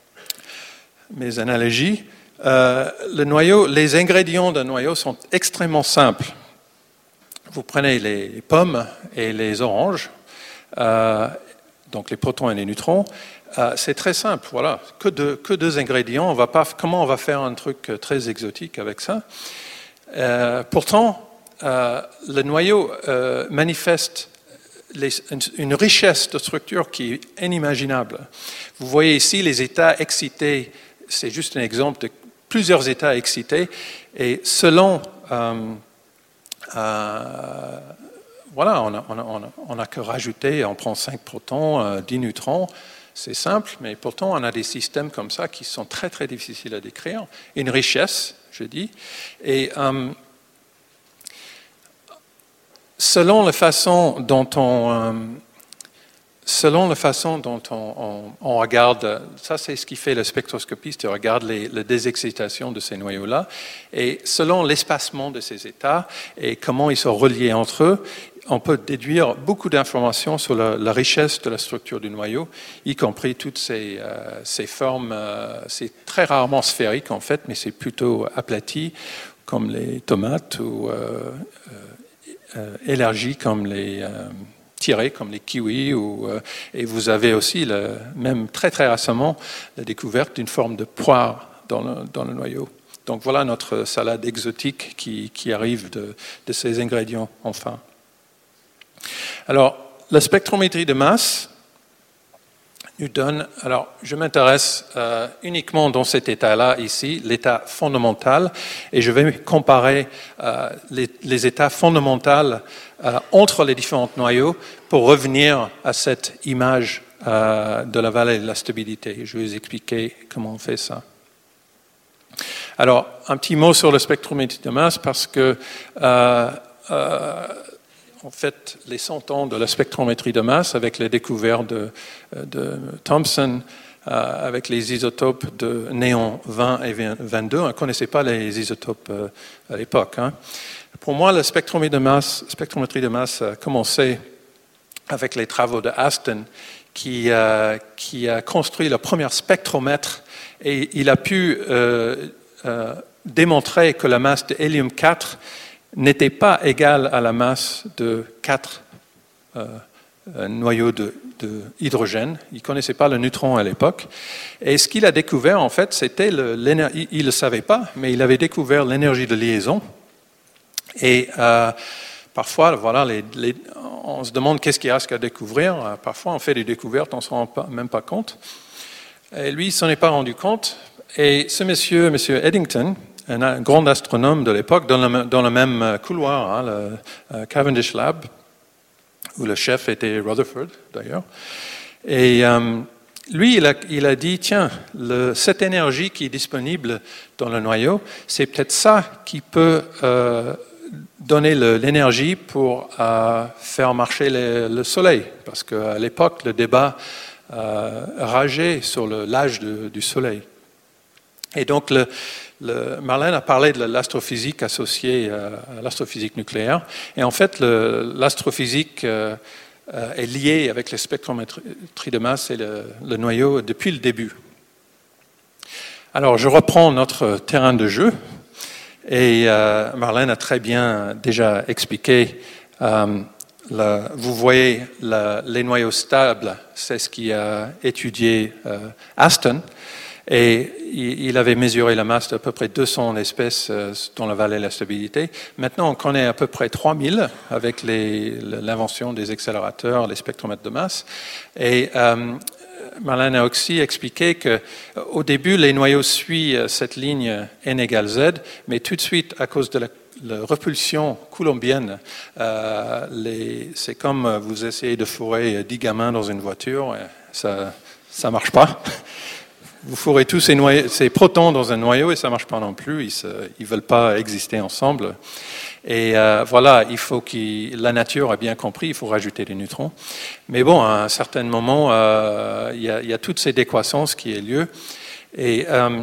mes analogies. Euh, le noyau, les ingrédients d'un noyau sont extrêmement simples. Vous prenez les pommes et les oranges, euh, donc les protons et les neutrons. Euh, c'est très simple, voilà, que deux, que deux ingrédients. On va pas, comment on va faire un truc très exotique avec ça? Euh, pourtant, euh, le noyau euh, manifeste les, une richesse de structure qui est inimaginable. Vous voyez ici les états excités, c'est juste un exemple de plusieurs états excités, et selon... Euh, euh, voilà, on n'a on a, on a que rajouter, on prend cinq protons, euh, dix neutrons. C'est simple, mais pourtant on a des systèmes comme ça qui sont très très difficiles à décrire. Une richesse, je dis. Et euh, selon la façon dont on, euh, selon la façon dont on, on, on regarde, ça c'est ce qui fait le spectroscopiste, il regarde les, les désexcitations de ces noyaux-là, et selon l'espacement de ces états et comment ils sont reliés entre eux, on peut déduire beaucoup d'informations sur la, la richesse de la structure du noyau, y compris toutes ces, euh, ces formes, euh, c'est très rarement sphérique en fait, mais c'est plutôt aplati, comme les tomates, ou euh, euh, élargi comme les euh, tirés, comme les kiwis, ou, euh, et vous avez aussi, le, même très très récemment, la découverte d'une forme de poire dans le, dans le noyau. Donc voilà notre salade exotique qui, qui arrive de, de ces ingrédients, enfin. Alors, la spectrométrie de masse nous donne... Alors, je m'intéresse euh, uniquement dans cet état-là, ici, l'état fondamental, et je vais comparer euh, les, les états fondamentaux euh, entre les différents noyaux pour revenir à cette image euh, de la vallée de la stabilité. Je vais vous expliquer comment on fait ça. Alors, un petit mot sur la spectrométrie de masse, parce que... Euh, euh, En fait, les cent ans de la spectrométrie de masse, avec les découvertes de, de Thomson, euh, avec les isotopes de néon vingt et vingt-deux, on ne connaissait pas les isotopes euh, à l'époque. Hein. Pour moi, la spectrométrie de masse, spectrométrie de masse a commencé avec les travaux de Aston, qui, euh, qui a construit le premier spectromètre, et il a pu euh, euh, démontrer que la masse de hélium quatre n'était pas égale à la masse de quatre euh, noyaux de, de hydrogène. Il ne connaissait pas le neutron à l'époque. Et ce qu'il a découvert, en fait, c'était, le, l'énergie, il ne le savait pas, mais il avait découvert l'énergie de liaison. Et euh, parfois, voilà, les, les, on se demande qu'est-ce qu'il reste à découvrir. Parfois, on fait des découvertes, on ne s'en rend pas, même pas compte. Et lui, il ne s'en est pas rendu compte. Et ce monsieur, monsieur Eddington, un grand astronome de l'époque, dans le, dans le même couloir, hein, le uh, Cavendish Lab, où le chef était Rutherford, d'ailleurs. Et euh, lui, il a, il a dit, tiens, le, cette énergie qui est disponible dans le noyau, c'est peut-être ça qui peut euh, donner le, l'énergie pour euh, faire marcher le, le Soleil. Parce qu'à l'époque, le débat euh, rageait sur le, l'âge de, du Soleil. Et donc, le, le, Marlène a parlé de l'astrophysique associée à l'astrophysique nucléaire. Et en fait, le, l'astrophysique euh, est liée avec les spectrométries de masse et le, le noyau depuis le début. Alors, je reprends notre terrain de jeu. Et euh, Marlène a très bien déjà expliqué. Euh, la, vous voyez la, les noyaux stables, c'est ce qui a étudié euh, Aston. Et il avait mesuré la masse d'à peu près deux cents espèces dans la vallée de la stabilité. Maintenant, on connaît à peu près trois mille avec les, l'invention des accélérateurs, les spectromètres de masse. Et euh, Marlène a aussi expliqué qu'au début, les noyaux suivent cette ligne n égale z, mais tout de suite, à cause de la, la repulsion coulombienne, euh, les, c'est comme vous essayez de fourrer dix gamins dans une voiture, ça ne marche pas. Vous fourrez tous ces, noyaux, ces protons dans un noyau et ça ne marche pas non plus, ils ne veulent pas exister ensemble. Et euh, voilà, il faut que la nature a bien compris, il faut rajouter des neutrons. Mais bon, à un certain moment, euh, il, y a, il y a toute cette décroissance qui a lieu. Et euh,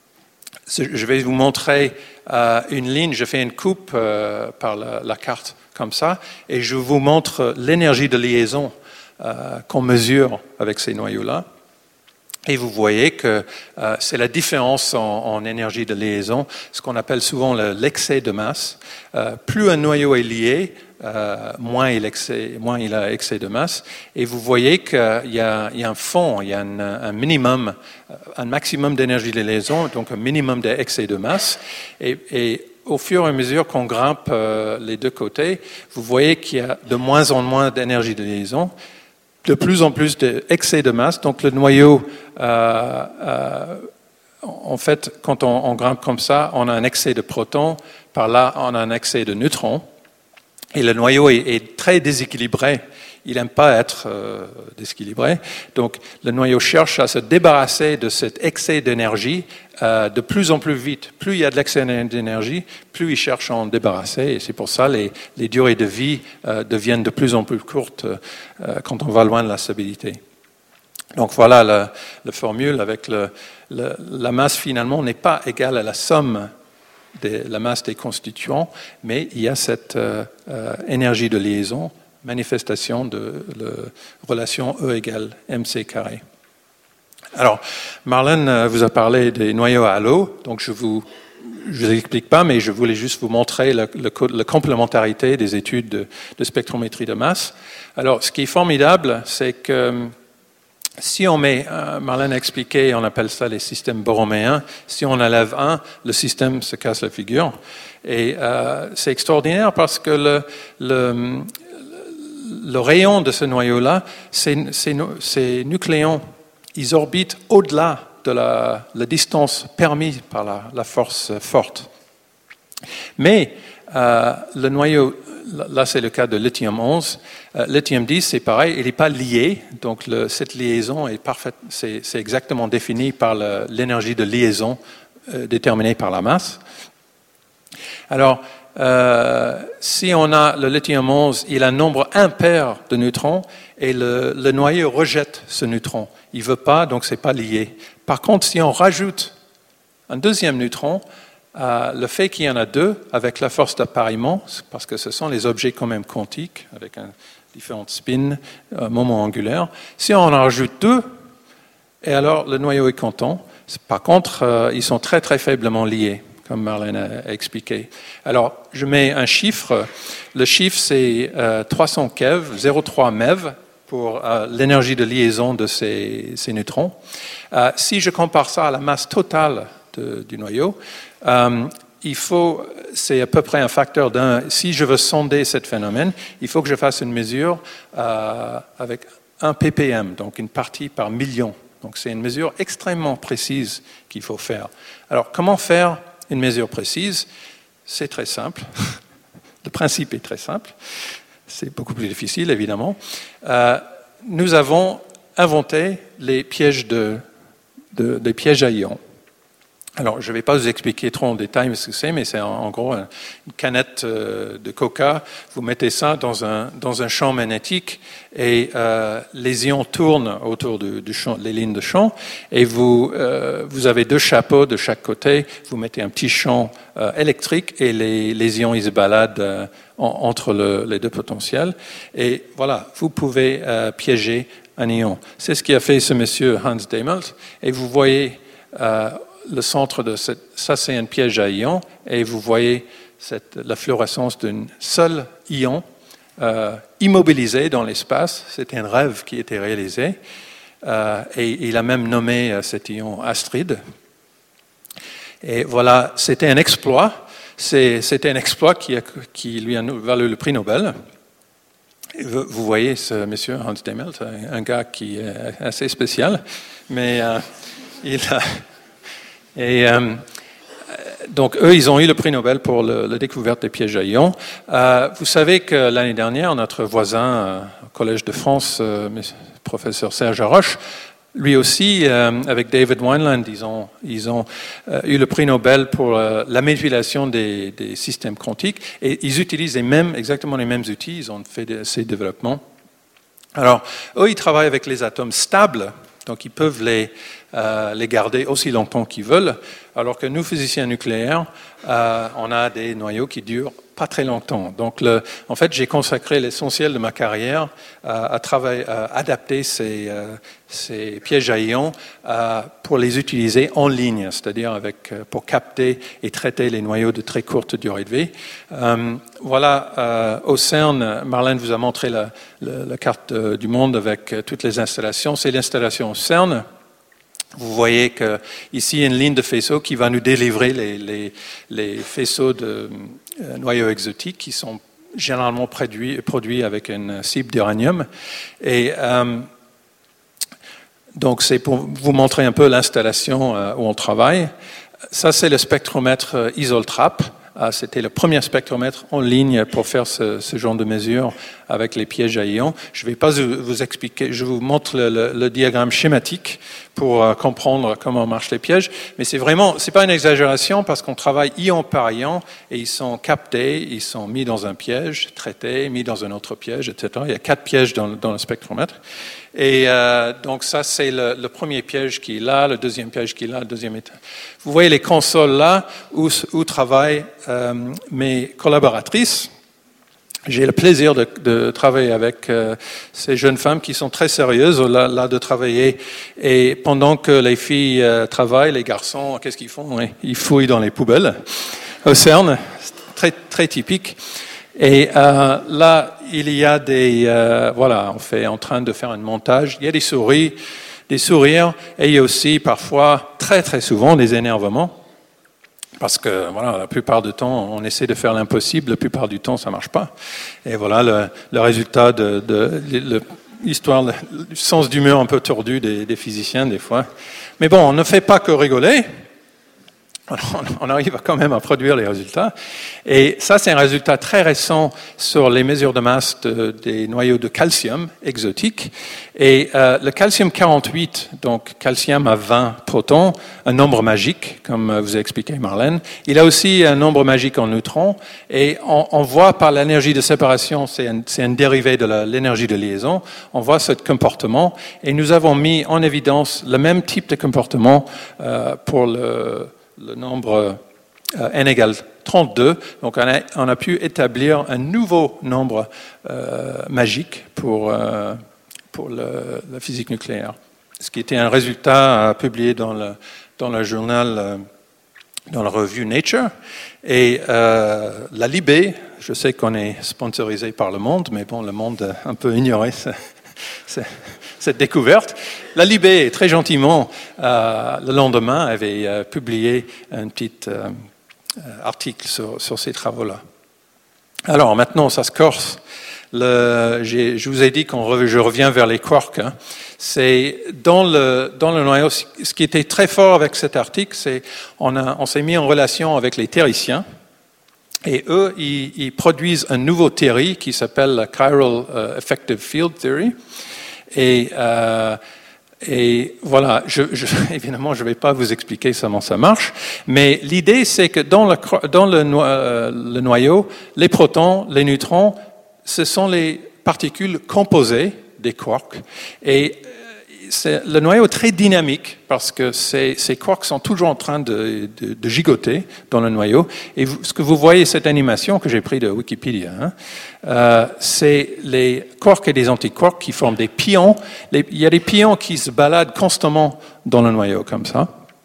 je vais vous montrer euh, une ligne, je fais une coupe euh, par la, la carte comme ça, et je vous montre l'énergie de liaison euh, qu'on mesure avec ces noyaux-là. Et vous voyez que euh, c'est la différence en, en énergie de liaison, ce qu'on appelle souvent le, l'excès de masse. Euh, plus un noyau est lié, euh, moins, il excès, moins il a excès de masse. Et vous voyez qu'il y a, il y a un fond, il y a un, un minimum, un maximum d'énergie de liaison, donc un minimum d'excès de masse. Et, et au fur et à mesure qu'on grimpe euh, les deux côtés, vous voyez qu'il y a de moins en moins d'énergie de liaison, de plus en plus d'excès de masse. Donc le noyau, euh, euh, en fait, quand on, on grimpe comme ça, on a un excès de protons, par là on a un excès de neutrons, et le noyau est, est très déséquilibré. Il n'aime pas être euh, déséquilibré. Donc le noyau cherche à se débarrasser de cet excès d'énergie euh, de plus en plus vite. Plus il y a de l'excès d'énergie, plus il cherche à en débarrasser. Et c'est pour ça que les, les durées de vie euh, deviennent de plus en plus courtes euh, quand on va loin de la stabilité. Donc voilà la, la formule avec le, le, la masse finalement n'est pas égale à la somme de la masse des constituants, mais il y a cette euh, euh, énergie de liaison, manifestation de la relation E égale mc carré. Alors, Marlène vous a parlé des noyaux à halo, donc je vous je vous explique pas, mais je voulais juste vous montrer la, la, la complémentarité des études de, de spectrométrie de masse. Alors, ce qui est formidable, c'est que si on met, Marlène a expliqué, on appelle ça les systèmes borroméens, si on enlève un, le système se casse la figure. Et euh, c'est extraordinaire parce que le, le, le rayon de ce noyau-là, ces, ces, ces nucléons, ils orbitent au-delà de la, la distance permise par la, la force forte. Mais euh, le noyau, là c'est le cas de lithium onze, euh, lithium dix c'est pareil, il n'est pas lié, donc le, cette liaison est parfaite, c'est, c'est exactement défini par le, l'énergie de liaison euh, déterminée par la masse. Alors, euh, si on a le lithium onze, il a un nombre impair de neutrons et le, le noyau rejette ce neutron. Il ne veut pas, donc ce n'est pas lié. Par contre, si on rajoute un deuxième neutron, euh, le fait qu'il y en a deux, avec la force d'appariement, parce que ce sont les objets quand même quantiques, avec un, différents spins, un moment angulaire, si on en rajoute deux, et alors le noyau est content. Par contre, euh, ils sont très très faiblement liés, comme Marlène a expliqué. Alors, je mets un chiffre. Le chiffre, c'est euh, trois cents keV, zéro virgule trois MeV, pour euh, l'énergie de liaison de ces, ces neutrons. Euh, si je compare ça à la masse totale de, du noyau, euh, il faut, c'est à peu près un facteur d'un. Si je veux sonder ce phénomène, il faut que je fasse une mesure euh, avec un ppm, donc une partie par million. Donc c'est une mesure extrêmement précise qu'il faut faire. Alors, comment faire une mesure précise? C'est très simple. Le principe est très simple. C'est beaucoup plus difficile, évidemment. Euh, nous avons inventé les pièges, de, de, des pièges à ions. Alors, je ne vais pas vous expliquer trop en détail ce que c'est, mais c'est en, en gros une canette de coca. Vous mettez ça dans un, dans un champ magnétique et euh, les ions tournent autour du, du champ, les lignes de champ. Et vous, euh, vous avez deux chapeaux de chaque côté. Vous mettez un petit champ euh, électrique et les, les ions ils se baladent euh, en, entre le, les deux potentiels. Et voilà, vous pouvez euh, piéger un ion. C'est ce qu'a fait ce monsieur Hans Dehmelt. Et vous voyez euh, le centre de cette, ça c'est un piège à ions, et vous voyez cette, la fluorescence d'un seul ion euh, immobilisé dans l'espace. C'était un rêve qui était réalisé, euh, et il a même nommé euh, cet ion Astrid. Et voilà, c'était un exploit. C'est, c'était un exploit qui, a, qui lui a valu le prix Nobel. Et vous, vous voyez ce monsieur Hans Dehmelt, un, un gars qui est assez spécial, mais euh, il a Et euh, donc, eux, ils ont eu le prix Nobel pour le, la découverte des pièges à ions. Euh, vous savez que l'année dernière, notre voisin euh, au Collège de France, euh, professeur Serge Haroche, lui aussi, euh, avec David Wineland, ils ont, ils ont euh, eu le prix Nobel pour euh, la manipulation des, des systèmes quantiques. Et ils utilisent les mêmes, exactement les mêmes outils. Ils ont fait de, ces développements. Alors, eux, ils travaillent avec les atomes stables. Donc, ils peuvent les, euh, les garder aussi longtemps qu'ils veulent, alors que nous, physiciens nucléaires, euh, on a des noyaux qui durent pas très longtemps. Donc, le, en fait, j'ai consacré l'essentiel de ma carrière euh, à, travailler, à adapter ces, euh, ces pièges à ions euh, pour les utiliser en ligne, c'est-à-dire avec, pour capter et traiter les noyaux de très courte durée de vie. Euh, voilà, euh, au CERN, Marlène vous a montré la, la, la carte euh, du monde avec euh, toutes les installations. C'est l'installation au CERN. Vous voyez qu'ici, il y a une ligne de faisceaux qui va nous délivrer les, les, les faisceaux de euh, noyaux exotiques qui sont généralement produits, produits avec une cible d'uranium. Et euh, donc, c'est pour vous montrer un peu l'installation euh, où on travaille. Ça, c'est le spectromètre euh, Isoltrap. Ah, c'était le premier spectromètre en ligne pour faire ce, ce genre de mesures avec les pièges à ions. Je ne vais pas vous expliquer, je vous montre le, le, le diagramme schématique pour euh, comprendre comment marchent les pièges. Mais c'est vraiment, c'est pas une exagération parce qu'on travaille ion par ion et ils sont captés, ils sont mis dans un piège, traités, mis dans un autre piège, et cetera. Il y a quatre pièges dans, dans le spectromètre. Et euh, donc ça, c'est le, le premier piège qui est là, le deuxième piège qui est là, le deuxième état. Vous voyez les consoles là où, où travaillent euh, mes collaboratrices. J'ai le plaisir de, de travailler avec euh, ces jeunes femmes qui sont très sérieuses là, là de travailler. Et pendant que les filles euh, travaillent, les garçons, qu'est-ce qu'ils font? Ils fouillent dans les poubelles au CERN, très très typique. Et euh, là, il y a des... Euh, voilà, on fait en train de faire un montage. Il y a des souris, des sourires, et il y a aussi parfois, très très souvent, des énervements. Parce que voilà, la plupart du temps, on essaie de faire l'impossible, la plupart du temps, ça ne marche pas. Et voilà le, le résultat de, de, de l'histoire, le sens d'humeur un peu tordu des, des physiciens, des fois. Mais bon, on ne fait pas que rigoler. On arrive quand même à produire les résultats. Et ça, c'est un résultat très récent sur les mesures de masse de, des noyaux de calcium exotiques. Et euh, le calcium quarante-huit, donc calcium à vingt protons, un nombre magique, comme vous a expliqué Marlène. Il a aussi un nombre magique en neutrons. Et on, on voit par l'énergie de séparation, c'est un, c'est un dérivé de la, l'énergie de liaison, on voit ce comportement. Et nous avons mis en évidence le même type de comportement euh, pour le... le nombre euh, n égale trente-deux. Donc, on a, on a pu établir un nouveau nombre euh, magique pour, euh, pour le, la physique nucléaire. Ce qui était un résultat euh, publié dans le, dans le journal, euh, dans la revue Nature. Et euh, la Libé, je sais qu'on est sponsorisé par le Monde, mais bon, le Monde a un peu ignoré ça. C'est, cette découverte. La Libé, très gentiment, euh, le lendemain, avait euh, publié un petit euh, article sur, sur ces travaux-là. Alors, maintenant, ça se corse. Le, j'ai, je vous ai dit que re, je reviens vers les quarks. Hein. C'est dans le, dans le noyau, ce qui était très fort avec cet article, c'est on, a, on s'est mis en relation avec les théoriciens. Et eux, ils, ils produisent un nouveau théorie qui s'appelle la Chiral uh, Effective Field Theory. Et, euh, et voilà, je, je, évidemment, je ne vais pas vous expliquer comment ça marche, mais l'idée, c'est que dans, le, dans le, no, le noyau, les protons, les neutrons, ce sont les particules composées des quarks. Et c'est le noyau est très dynamique parce que ces, ces quarks sont toujours en train de, de, de gigoter dans le noyau. Et vous, ce que vous voyez, cette animation que j'ai prise de Wikipédia, hein, euh, c'est les quarks et des antiquarks qui forment des pions. Les, il y a des pions qui se baladent constamment dans le noyau comme ça.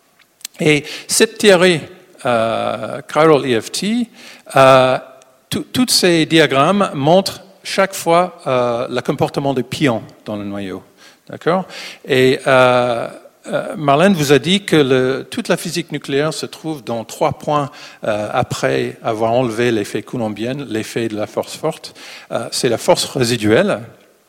Et cette théorie euh, chiral E F T, euh, tous ces diagrammes montrent chaque fois euh, le comportement des pions dans le noyau. D'accord ? Et euh, euh, Marlène vous a dit que le, toute la physique nucléaire se trouve dans trois points euh, après avoir enlevé l'effet coulombien, l'effet de la force forte. Euh, c'est la force résiduelle.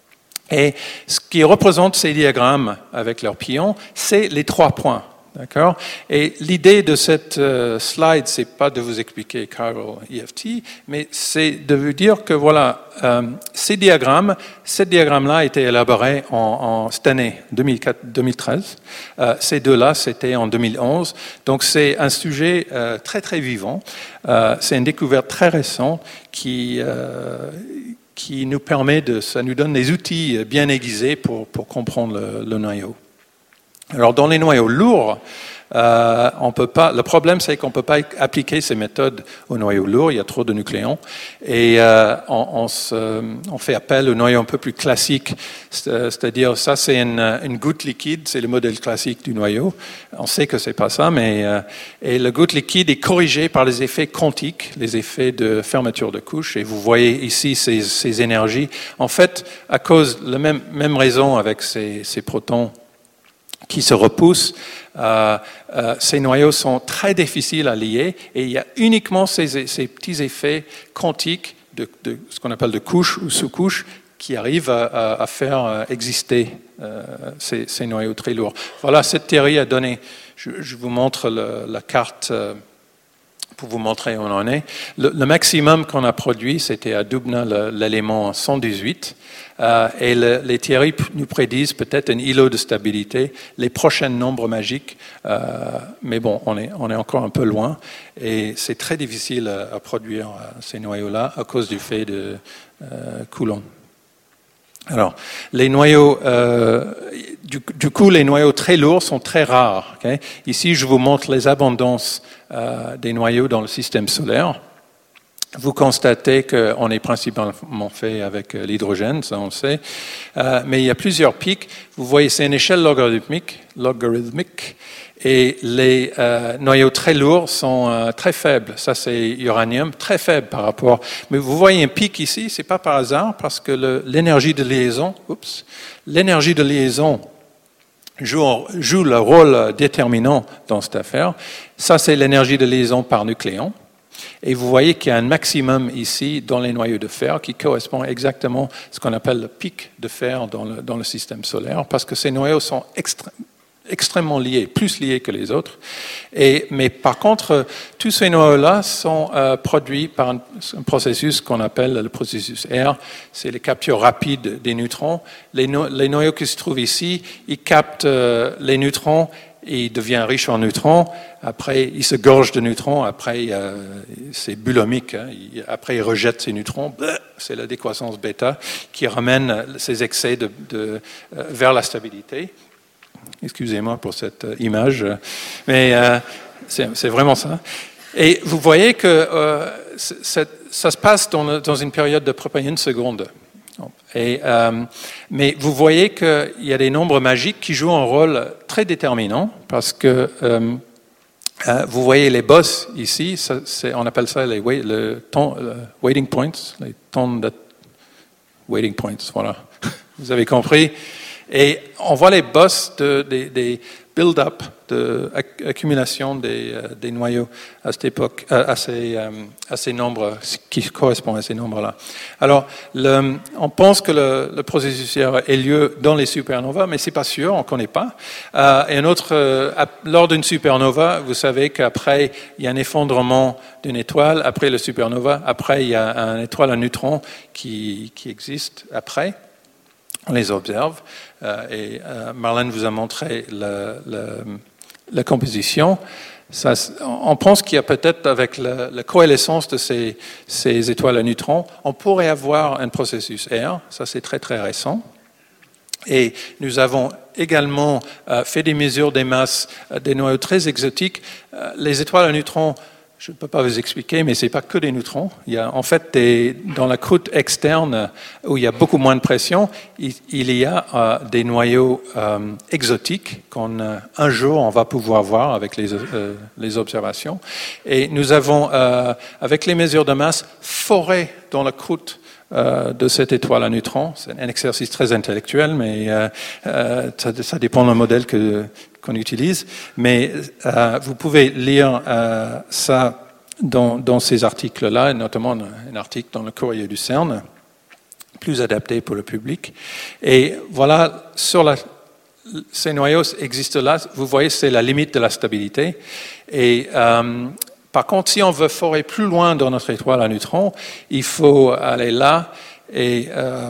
Et ce qui représente ces diagrammes avec leurs pions, c'est les trois points. D'accord ? Et l'idée de cette euh, slide, c'est pas de vous expliquer chiral E F T, mais c'est de vous dire que voilà, euh, ces diagrammes, ce diagramme-là a été élaboré en, en cette année deux mille treize. Euh, ces deux-là, c'était en deux mille onze. Donc c'est un sujet euh, très très vivant. Euh, c'est une découverte très récente qui euh, qui nous permet de, ça nous donne des outils bien aiguisés pour pour comprendre le, le noyau. Alors, dans les noyaux lourds, euh, on peut pas. Le problème, c'est qu'on ne peut pas appliquer ces méthodes aux noyaux lourds. Il y a trop de nucléons, et euh, on, on, se, on fait appel aux noyaux un peu plus classiques. C'est-à-dire, ça, c'est une, une goutte liquide. C'est le modèle classique du noyau. On sait que c'est pas ça, mais euh, et le goutte liquide est corrigé par les effets quantiques, les effets de fermeture de couche. Et vous voyez ici ces, ces énergies. En fait, à cause de la même, même raison avec ces, ces protons qui se repoussent, euh, euh, ces noyaux sont très difficiles à lier et il y a uniquement ces, ces petits effets quantiques de, de ce qu'on appelle de couche ou sous-couche qui arrivent à, à, à faire exister euh, ces, ces noyaux très lourds. Voilà, cette théorie a donné, je, je vous montre le, la carte euh, pour vous montrer où on en est. Le, le maximum qu'on a produit, c'était à Dubna l'élément cent dix-huit. Euh, et le, les théories nous prédisent peut-être un îlot de stabilité, les prochains nombres magiques, euh, mais bon, on est, on est encore un peu loin, et c'est très difficile à, à produire ces noyaux-là à cause du fait de euh, Coulomb. Alors, les noyaux, euh, du, du coup, les noyaux très lourds sont très rares. Okay ? Ici, je vous montre les abondances euh, des noyaux dans le système solaire. Vous constatez qu'on est principalement fait avec l'hydrogène, ça on le sait, euh, mais il y a plusieurs pics. Vous voyez, c'est une échelle logarithmique, logarithmique et les euh, noyaux très lourds sont euh, très faibles. Ça, c'est uranium, très faible par rapport. Mais vous voyez un pic ici, c'est pas par hasard, parce que le, l'énergie de liaison, oups, l'énergie de liaison joue, joue le rôle déterminant dans cette affaire. Ça, c'est l'énergie de liaison par nucléon. Et vous voyez qu'il y a un maximum ici dans les noyaux de fer qui correspond exactement à ce qu'on appelle le pic de fer dans le, dans le système solaire, parce que ces noyaux sont extré- extrêmement liés, plus liés que les autres. Et, mais par contre, tous ces noyaux-là sont euh, produits par un, un processus qu'on appelle le processus R, c'est la capture rapide des neutrons. Les, no- les noyaux qui se trouvent ici, ils captent euh, les neutrons, il devient riche en neutrons, après il se gorge de neutrons, après euh, c'est bulimique, hein, il, après il rejette ces neutrons, c'est la décroissance bêta qui ramène ces excès de, de, euh, vers la stabilité. Excusez-moi pour cette euh, image, mais euh, c'est, c'est vraiment ça. Et vous voyez que euh, ça se passe dans, dans une période de près d'une seconde. Et, euh, mais vous voyez qu'il y a des nombres magiques qui jouent un rôle très déterminant parce que euh, euh, vous voyez les boss ici, ça, c'est, on appelle ça les wait, le temps, le waiting points, les temps de waiting points, voilà, vous avez compris. Et on voit les boss de, de, des build-up, de accumulation des, des noyaux à cette époque, à ces, à ces nombres qui correspondent à ces nombres-là. Alors, le, on pense que le, le processus ait lieu dans les supernovas, mais c'est pas sûr, on connaît pas. Euh, et un autre, euh, lors d'une supernova, vous savez qu'après il y a un effondrement d'une étoile, après le supernova, après il y a une étoile à neutrons qui, qui existe après. on les observe. Euh, et euh, Marlène vous a montré le, le, la composition. Ça, on pense qu'il y a peut-être, avec la, la coalescence de ces, ces étoiles à neutrons, on pourrait avoir un processus R. Ça, c'est très, très récent. Et nous avons également euh, fait des mesures des masses euh, des noyaux très exotiques. Euh, les étoiles à neutrons, je ne peux pas vous expliquer, mais ce n'est pas que des neutrons. Il y a en fait des, dans la croûte externe où il y a beaucoup moins de pression, il, il y a euh, des noyaux euh, exotiques qu'on euh, un jour on va pouvoir voir avec les, euh, les observations. Et nous avons, euh, avec les mesures de masse, foré dans la croûte euh, de cette étoile à neutrons. C'est un exercice très intellectuel, mais euh, euh, ça, ça dépend du modèle que qu'on utilise, mais euh, vous pouvez lire euh, ça dans, dans ces articles-là, notamment un article dans le Courrier du CERN, plus adapté pour le public. Et voilà, sur la, ces noyaux existent là, vous voyez, c'est la limite de la stabilité. Et euh, par contre, si on veut forer plus loin dans notre étoile à neutrons, il faut aller là, et euh,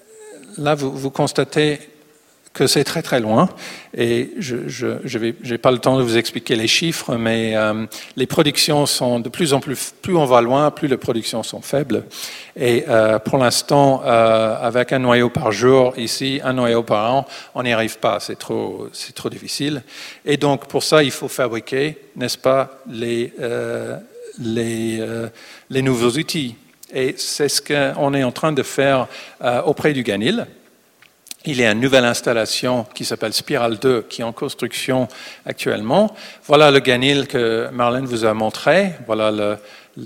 là, vous, vous constatez que c'est très très loin, et je je je vais j'ai pas le temps de vous expliquer les chiffres, mais euh, les productions sont de plus en plus plus on va loin, plus les productions sont faibles, et euh, pour l'instant euh, avec un noyau par jour ici, un noyau par an, on n'y arrive pas, c'est trop c'est trop difficile, et donc pour ça il faut fabriquer, n'est-ce pas, les euh, les euh, les nouveaux outils, et c'est ce qu'on est en train de faire euh, auprès du Ganil. Il y a une nouvelle installation qui s'appelle Spiral deux, qui est en construction actuellement. Voilà le Ganil que Marlène vous a montré. Voilà le,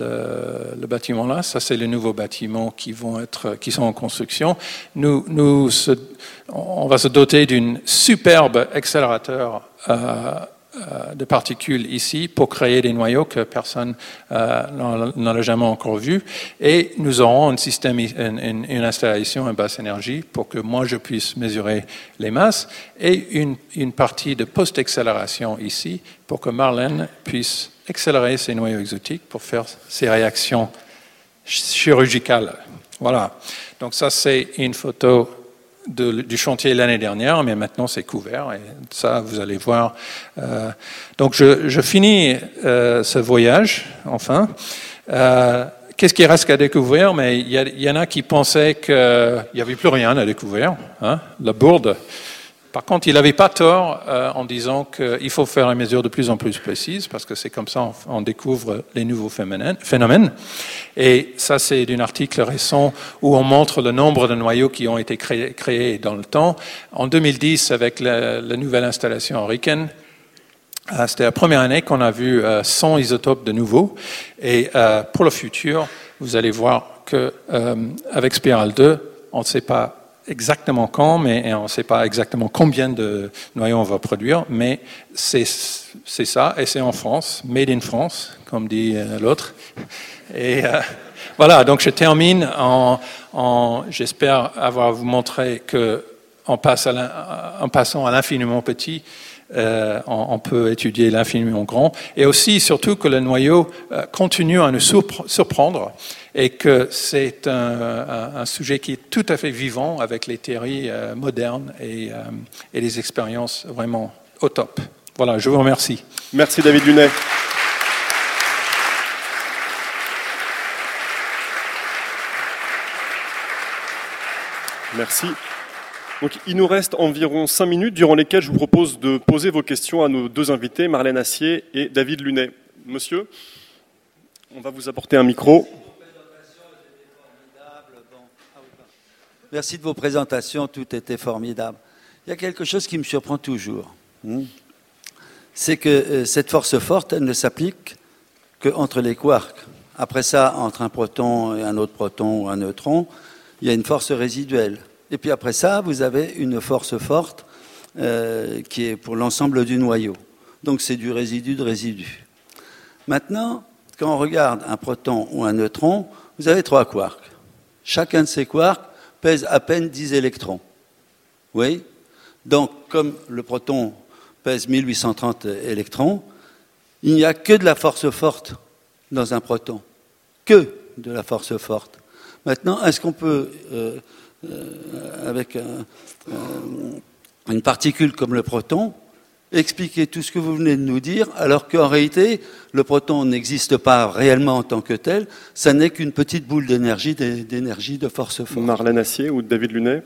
le, le bâtiment là. Ça, c'est les nouveaux bâtiments qui vont être, qui sont en construction. Nous, nous se, on va se doter d'un superbe accélérateur euh, de particules ici pour créer des noyaux que personne euh, n'en a jamais encore vu, et nous aurons un système, une, une, une installation à basse énergie pour que moi je puisse mesurer les masses, et une, une partie de post-accélération ici pour que Marlène puisse accélérer ces noyaux exotiques pour faire ces réactions chirurgicales. Voilà. Donc ça, c'est une photo De, du chantier l'année dernière, mais maintenant c'est couvert, et ça vous allez voir. Euh, donc je, je finis euh, ce voyage, enfin. Euh, qu'est-ce qui reste à découvrir? Mais il y, y en a qui pensaient qu'il n'y avait plus rien à découvrir, hein, la bourde. Par contre, il n'avait pas tort euh, en disant qu'il faut faire une mesure de plus en plus précise, parce que c'est comme ça on, on découvre les nouveaux phénomènes. Et ça, c'est d'un article récent où on montre le nombre de noyaux qui ont été créés, créés dans le temps. En deux mille dix, avec la, la nouvelle installation Riken, euh, c'était la première année qu'on a vu euh, cent isotopes de nouveau. Et euh, pour le futur, vous allez voir qu'avec euh, Spiral deux, on ne sait pas exactement quand, mais on ne sait pas exactement combien de noyaux on va produire, mais c'est, c'est ça, et c'est en France, made in France, comme dit euh, l'autre. Et euh, voilà, donc je termine en, en j'espère avoir vous montré que en, passe à en passant à l'infiniment petit, euh, on, on peut étudier l'infiniment grand, et aussi surtout que le noyau euh, continue à nous surprendre, et que c'est un, un, un sujet qui est tout à fait vivant avec les théories euh, modernes et, euh, et les expériences vraiment au top. Voilà, je vous remercie. Merci David Lunet. Merci. Donc, il nous reste environ cinq minutes durant lesquelles je vous propose de poser vos questions à nos deux invités, Marlène Assier et David Lunet. Monsieur, on va vous apporter un micro. Merci de vos présentations, tout était formidable. Il y a quelque chose qui me surprend toujours. C'est que euh, cette force forte, elle ne s'applique qu'entre les quarks. Après ça, entre un proton et un autre proton ou un neutron, il y a une force résiduelle. Et puis après ça, vous avez une force forte euh, qui est pour l'ensemble du noyau. Donc c'est du résidu de résidu. Maintenant, quand on regarde un proton ou un neutron, vous avez trois quarks. Chacun de ces quarks pèse à peine dix électrons. Oui. Donc, comme le proton pèse mille huit cent trente électrons, il n'y a que de la force forte dans un proton. Que de la force forte. Maintenant, est-ce qu'on peut euh, euh, avec un, un, une particule comme le proton, expliquer tout ce que vous venez de nous dire, alors qu'en réalité, le proton n'existe pas réellement en tant que tel, ça n'est qu'une petite boule d'énergie, d'énergie de force forte. Marlène Assier ou David Lunet?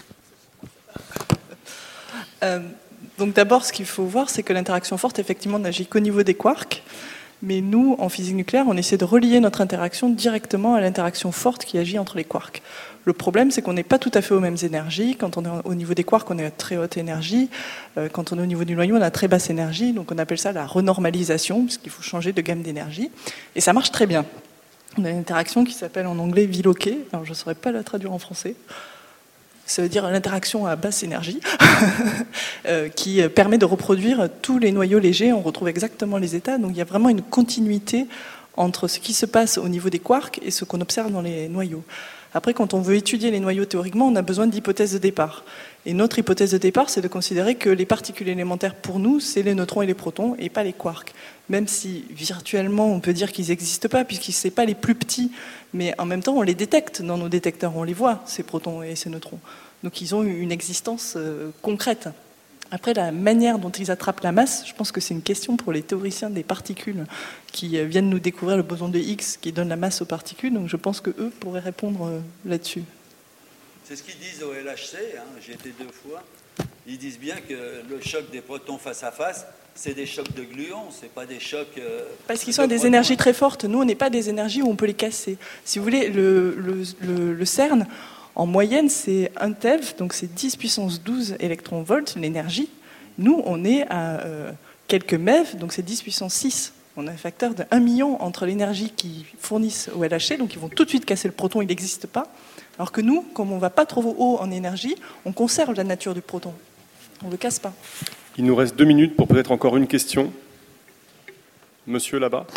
euh, Donc d'abord, ce qu'il faut voir, c'est que l'interaction forte, effectivement, n'agit qu'au niveau des quarks. Mais nous, en physique nucléaire, on essaie de relier notre interaction directement à l'interaction forte qui agit entre les quarks. Le problème, c'est qu'on n'est pas tout à fait aux mêmes énergies. Quand on est au niveau des quarks, on est à très haute énergie. Quand on est au niveau du noyau, on a très basse énergie. Donc on appelle ça la renormalisation, puisqu'il faut changer de gamme d'énergie. Et ça marche très bien. On a une interaction qui s'appelle en anglais Villochet. Alors je ne saurais pas la traduire en français. Ça veut dire l'interaction à basse énergie, qui permet de reproduire tous les noyaux légers. On retrouve exactement les états. Donc il y a vraiment une continuité entre ce qui se passe au niveau des quarks et ce qu'on observe dans les noyaux. Après, quand on veut étudier les noyaux théoriquement, on a besoin d'hypothèses de départ. Et notre hypothèse de départ, c'est de considérer que les particules élémentaires, pour nous, c'est les neutrons et les protons, et pas les quarks. Même si, virtuellement, on peut dire qu'ils n'existent pas, puisqu'ils ne sont pas les plus petits, mais en même temps, on les détecte dans nos détecteurs, on les voit, ces protons et ces neutrons. Donc ils ont une existence euh, concrète. Après, la manière dont ils attrapent la masse, je pense que c'est une question pour les théoriciens des particules qui viennent nous découvrir le boson de Higgs qui donne la masse aux particules. Donc je pense qu'eux pourraient répondre là-dessus. C'est ce qu'ils disent au L H C, hein, j'ai été deux fois. Ils disent bien que le choc des protons face à face, c'est des chocs de gluons, c'est pas des chocs... Euh, Parce qu'ils sont à des protons. Énergies très fortes. Nous, on n'est pas des énergies où on peut les casser. Si vous voulez, le, le, le, le CERN... En moyenne, c'est un TeV, donc c'est dix puissance douze électronvolts, l'énergie. Nous, on est à euh, quelques MeV, donc c'est dix puissance six. On a un facteur de un million entre l'énergie qu'ils fournissent au L H C, donc ils vont tout de suite casser le proton, il n'existe pas. Alors que nous, comme on ne va pas trop haut en énergie, on conserve la nature du proton. On ne le casse pas. Il nous reste deux minutes pour peut-être encore une question. Monsieur là-bas.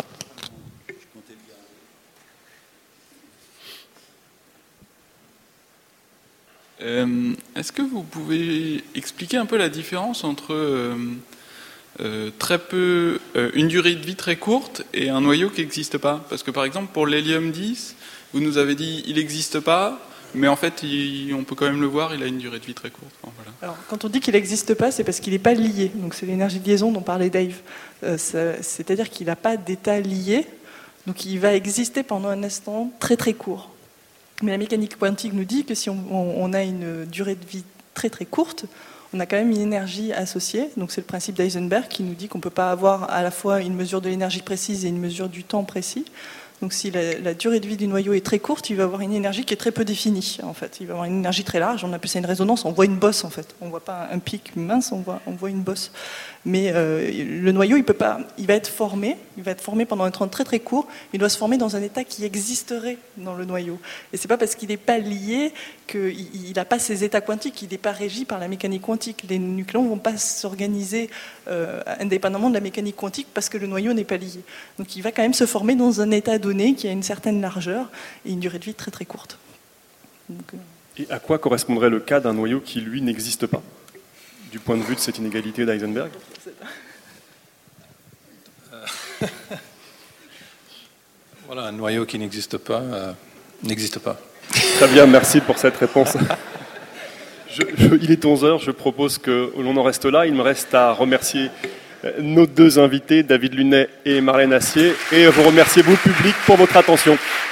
Euh, est-ce que vous pouvez expliquer un peu la différence entre euh, euh, très peu, euh, une durée de vie très courte et un noyau qui n'existe pas? Parce que par exemple pour l'hélium dix, vous nous avez dit il n'existe pas, mais en fait il, on peut quand même le voir, il a une durée de vie très courte. Enfin, voilà. Alors, quand on dit qu'il n'existe pas, c'est parce qu'il n'est pas lié. Donc c'est l'énergie de liaison dont parlait Dave. Euh, ça, c'est-à-dire qu'il n'a pas d'état lié, donc il va exister pendant un instant très très court. Mais la mécanique quantique nous dit que si on, on a une durée de vie très très courte, on a quand même une énergie associée. Donc c'est le principe d'Heisenberg qui nous dit qu'on ne peut pas avoir à la fois une mesure de l'énergie précise et une mesure du temps précis. Donc si la, la durée de vie du noyau est très courte, il va avoir une énergie qui est très peu définie. En fait, il va avoir une énergie très large. On appelle ça une résonance. On voit une bosse en fait. On ne voit pas un pic mince, on voit, on voit une bosse. Mais euh, le noyau, il peut pas. Il va être formé. Il va être formé pendant un temps très très court. Il doit se former dans un état qui existerait dans le noyau. Et c'est pas parce qu'il n'est pas lié qu'il n'a pas ces états quantiques. Il n'est pas régi par la mécanique quantique. Les nucléons ne vont pas s'organiser euh, indépendamment de la mécanique quantique parce que le noyau n'est pas lié. Donc il va quand même se former dans un état donné qui a une certaine largeur et une durée de vie très très courte. Donc, euh... Et à quoi correspondrait le cas d'un noyau qui, lui, n'existe pas, du point de vue de cette inégalité d'Heisenberg? euh... Voilà, un noyau qui n'existe pas, euh, n'existe pas. Très bien, merci pour cette réponse. Je, je, il est onze heures, je propose que l'on en reste là. Il me reste à remercier nos deux invités, David Lunet et Marlène Assier, et vous remercier vous, public, pour votre attention.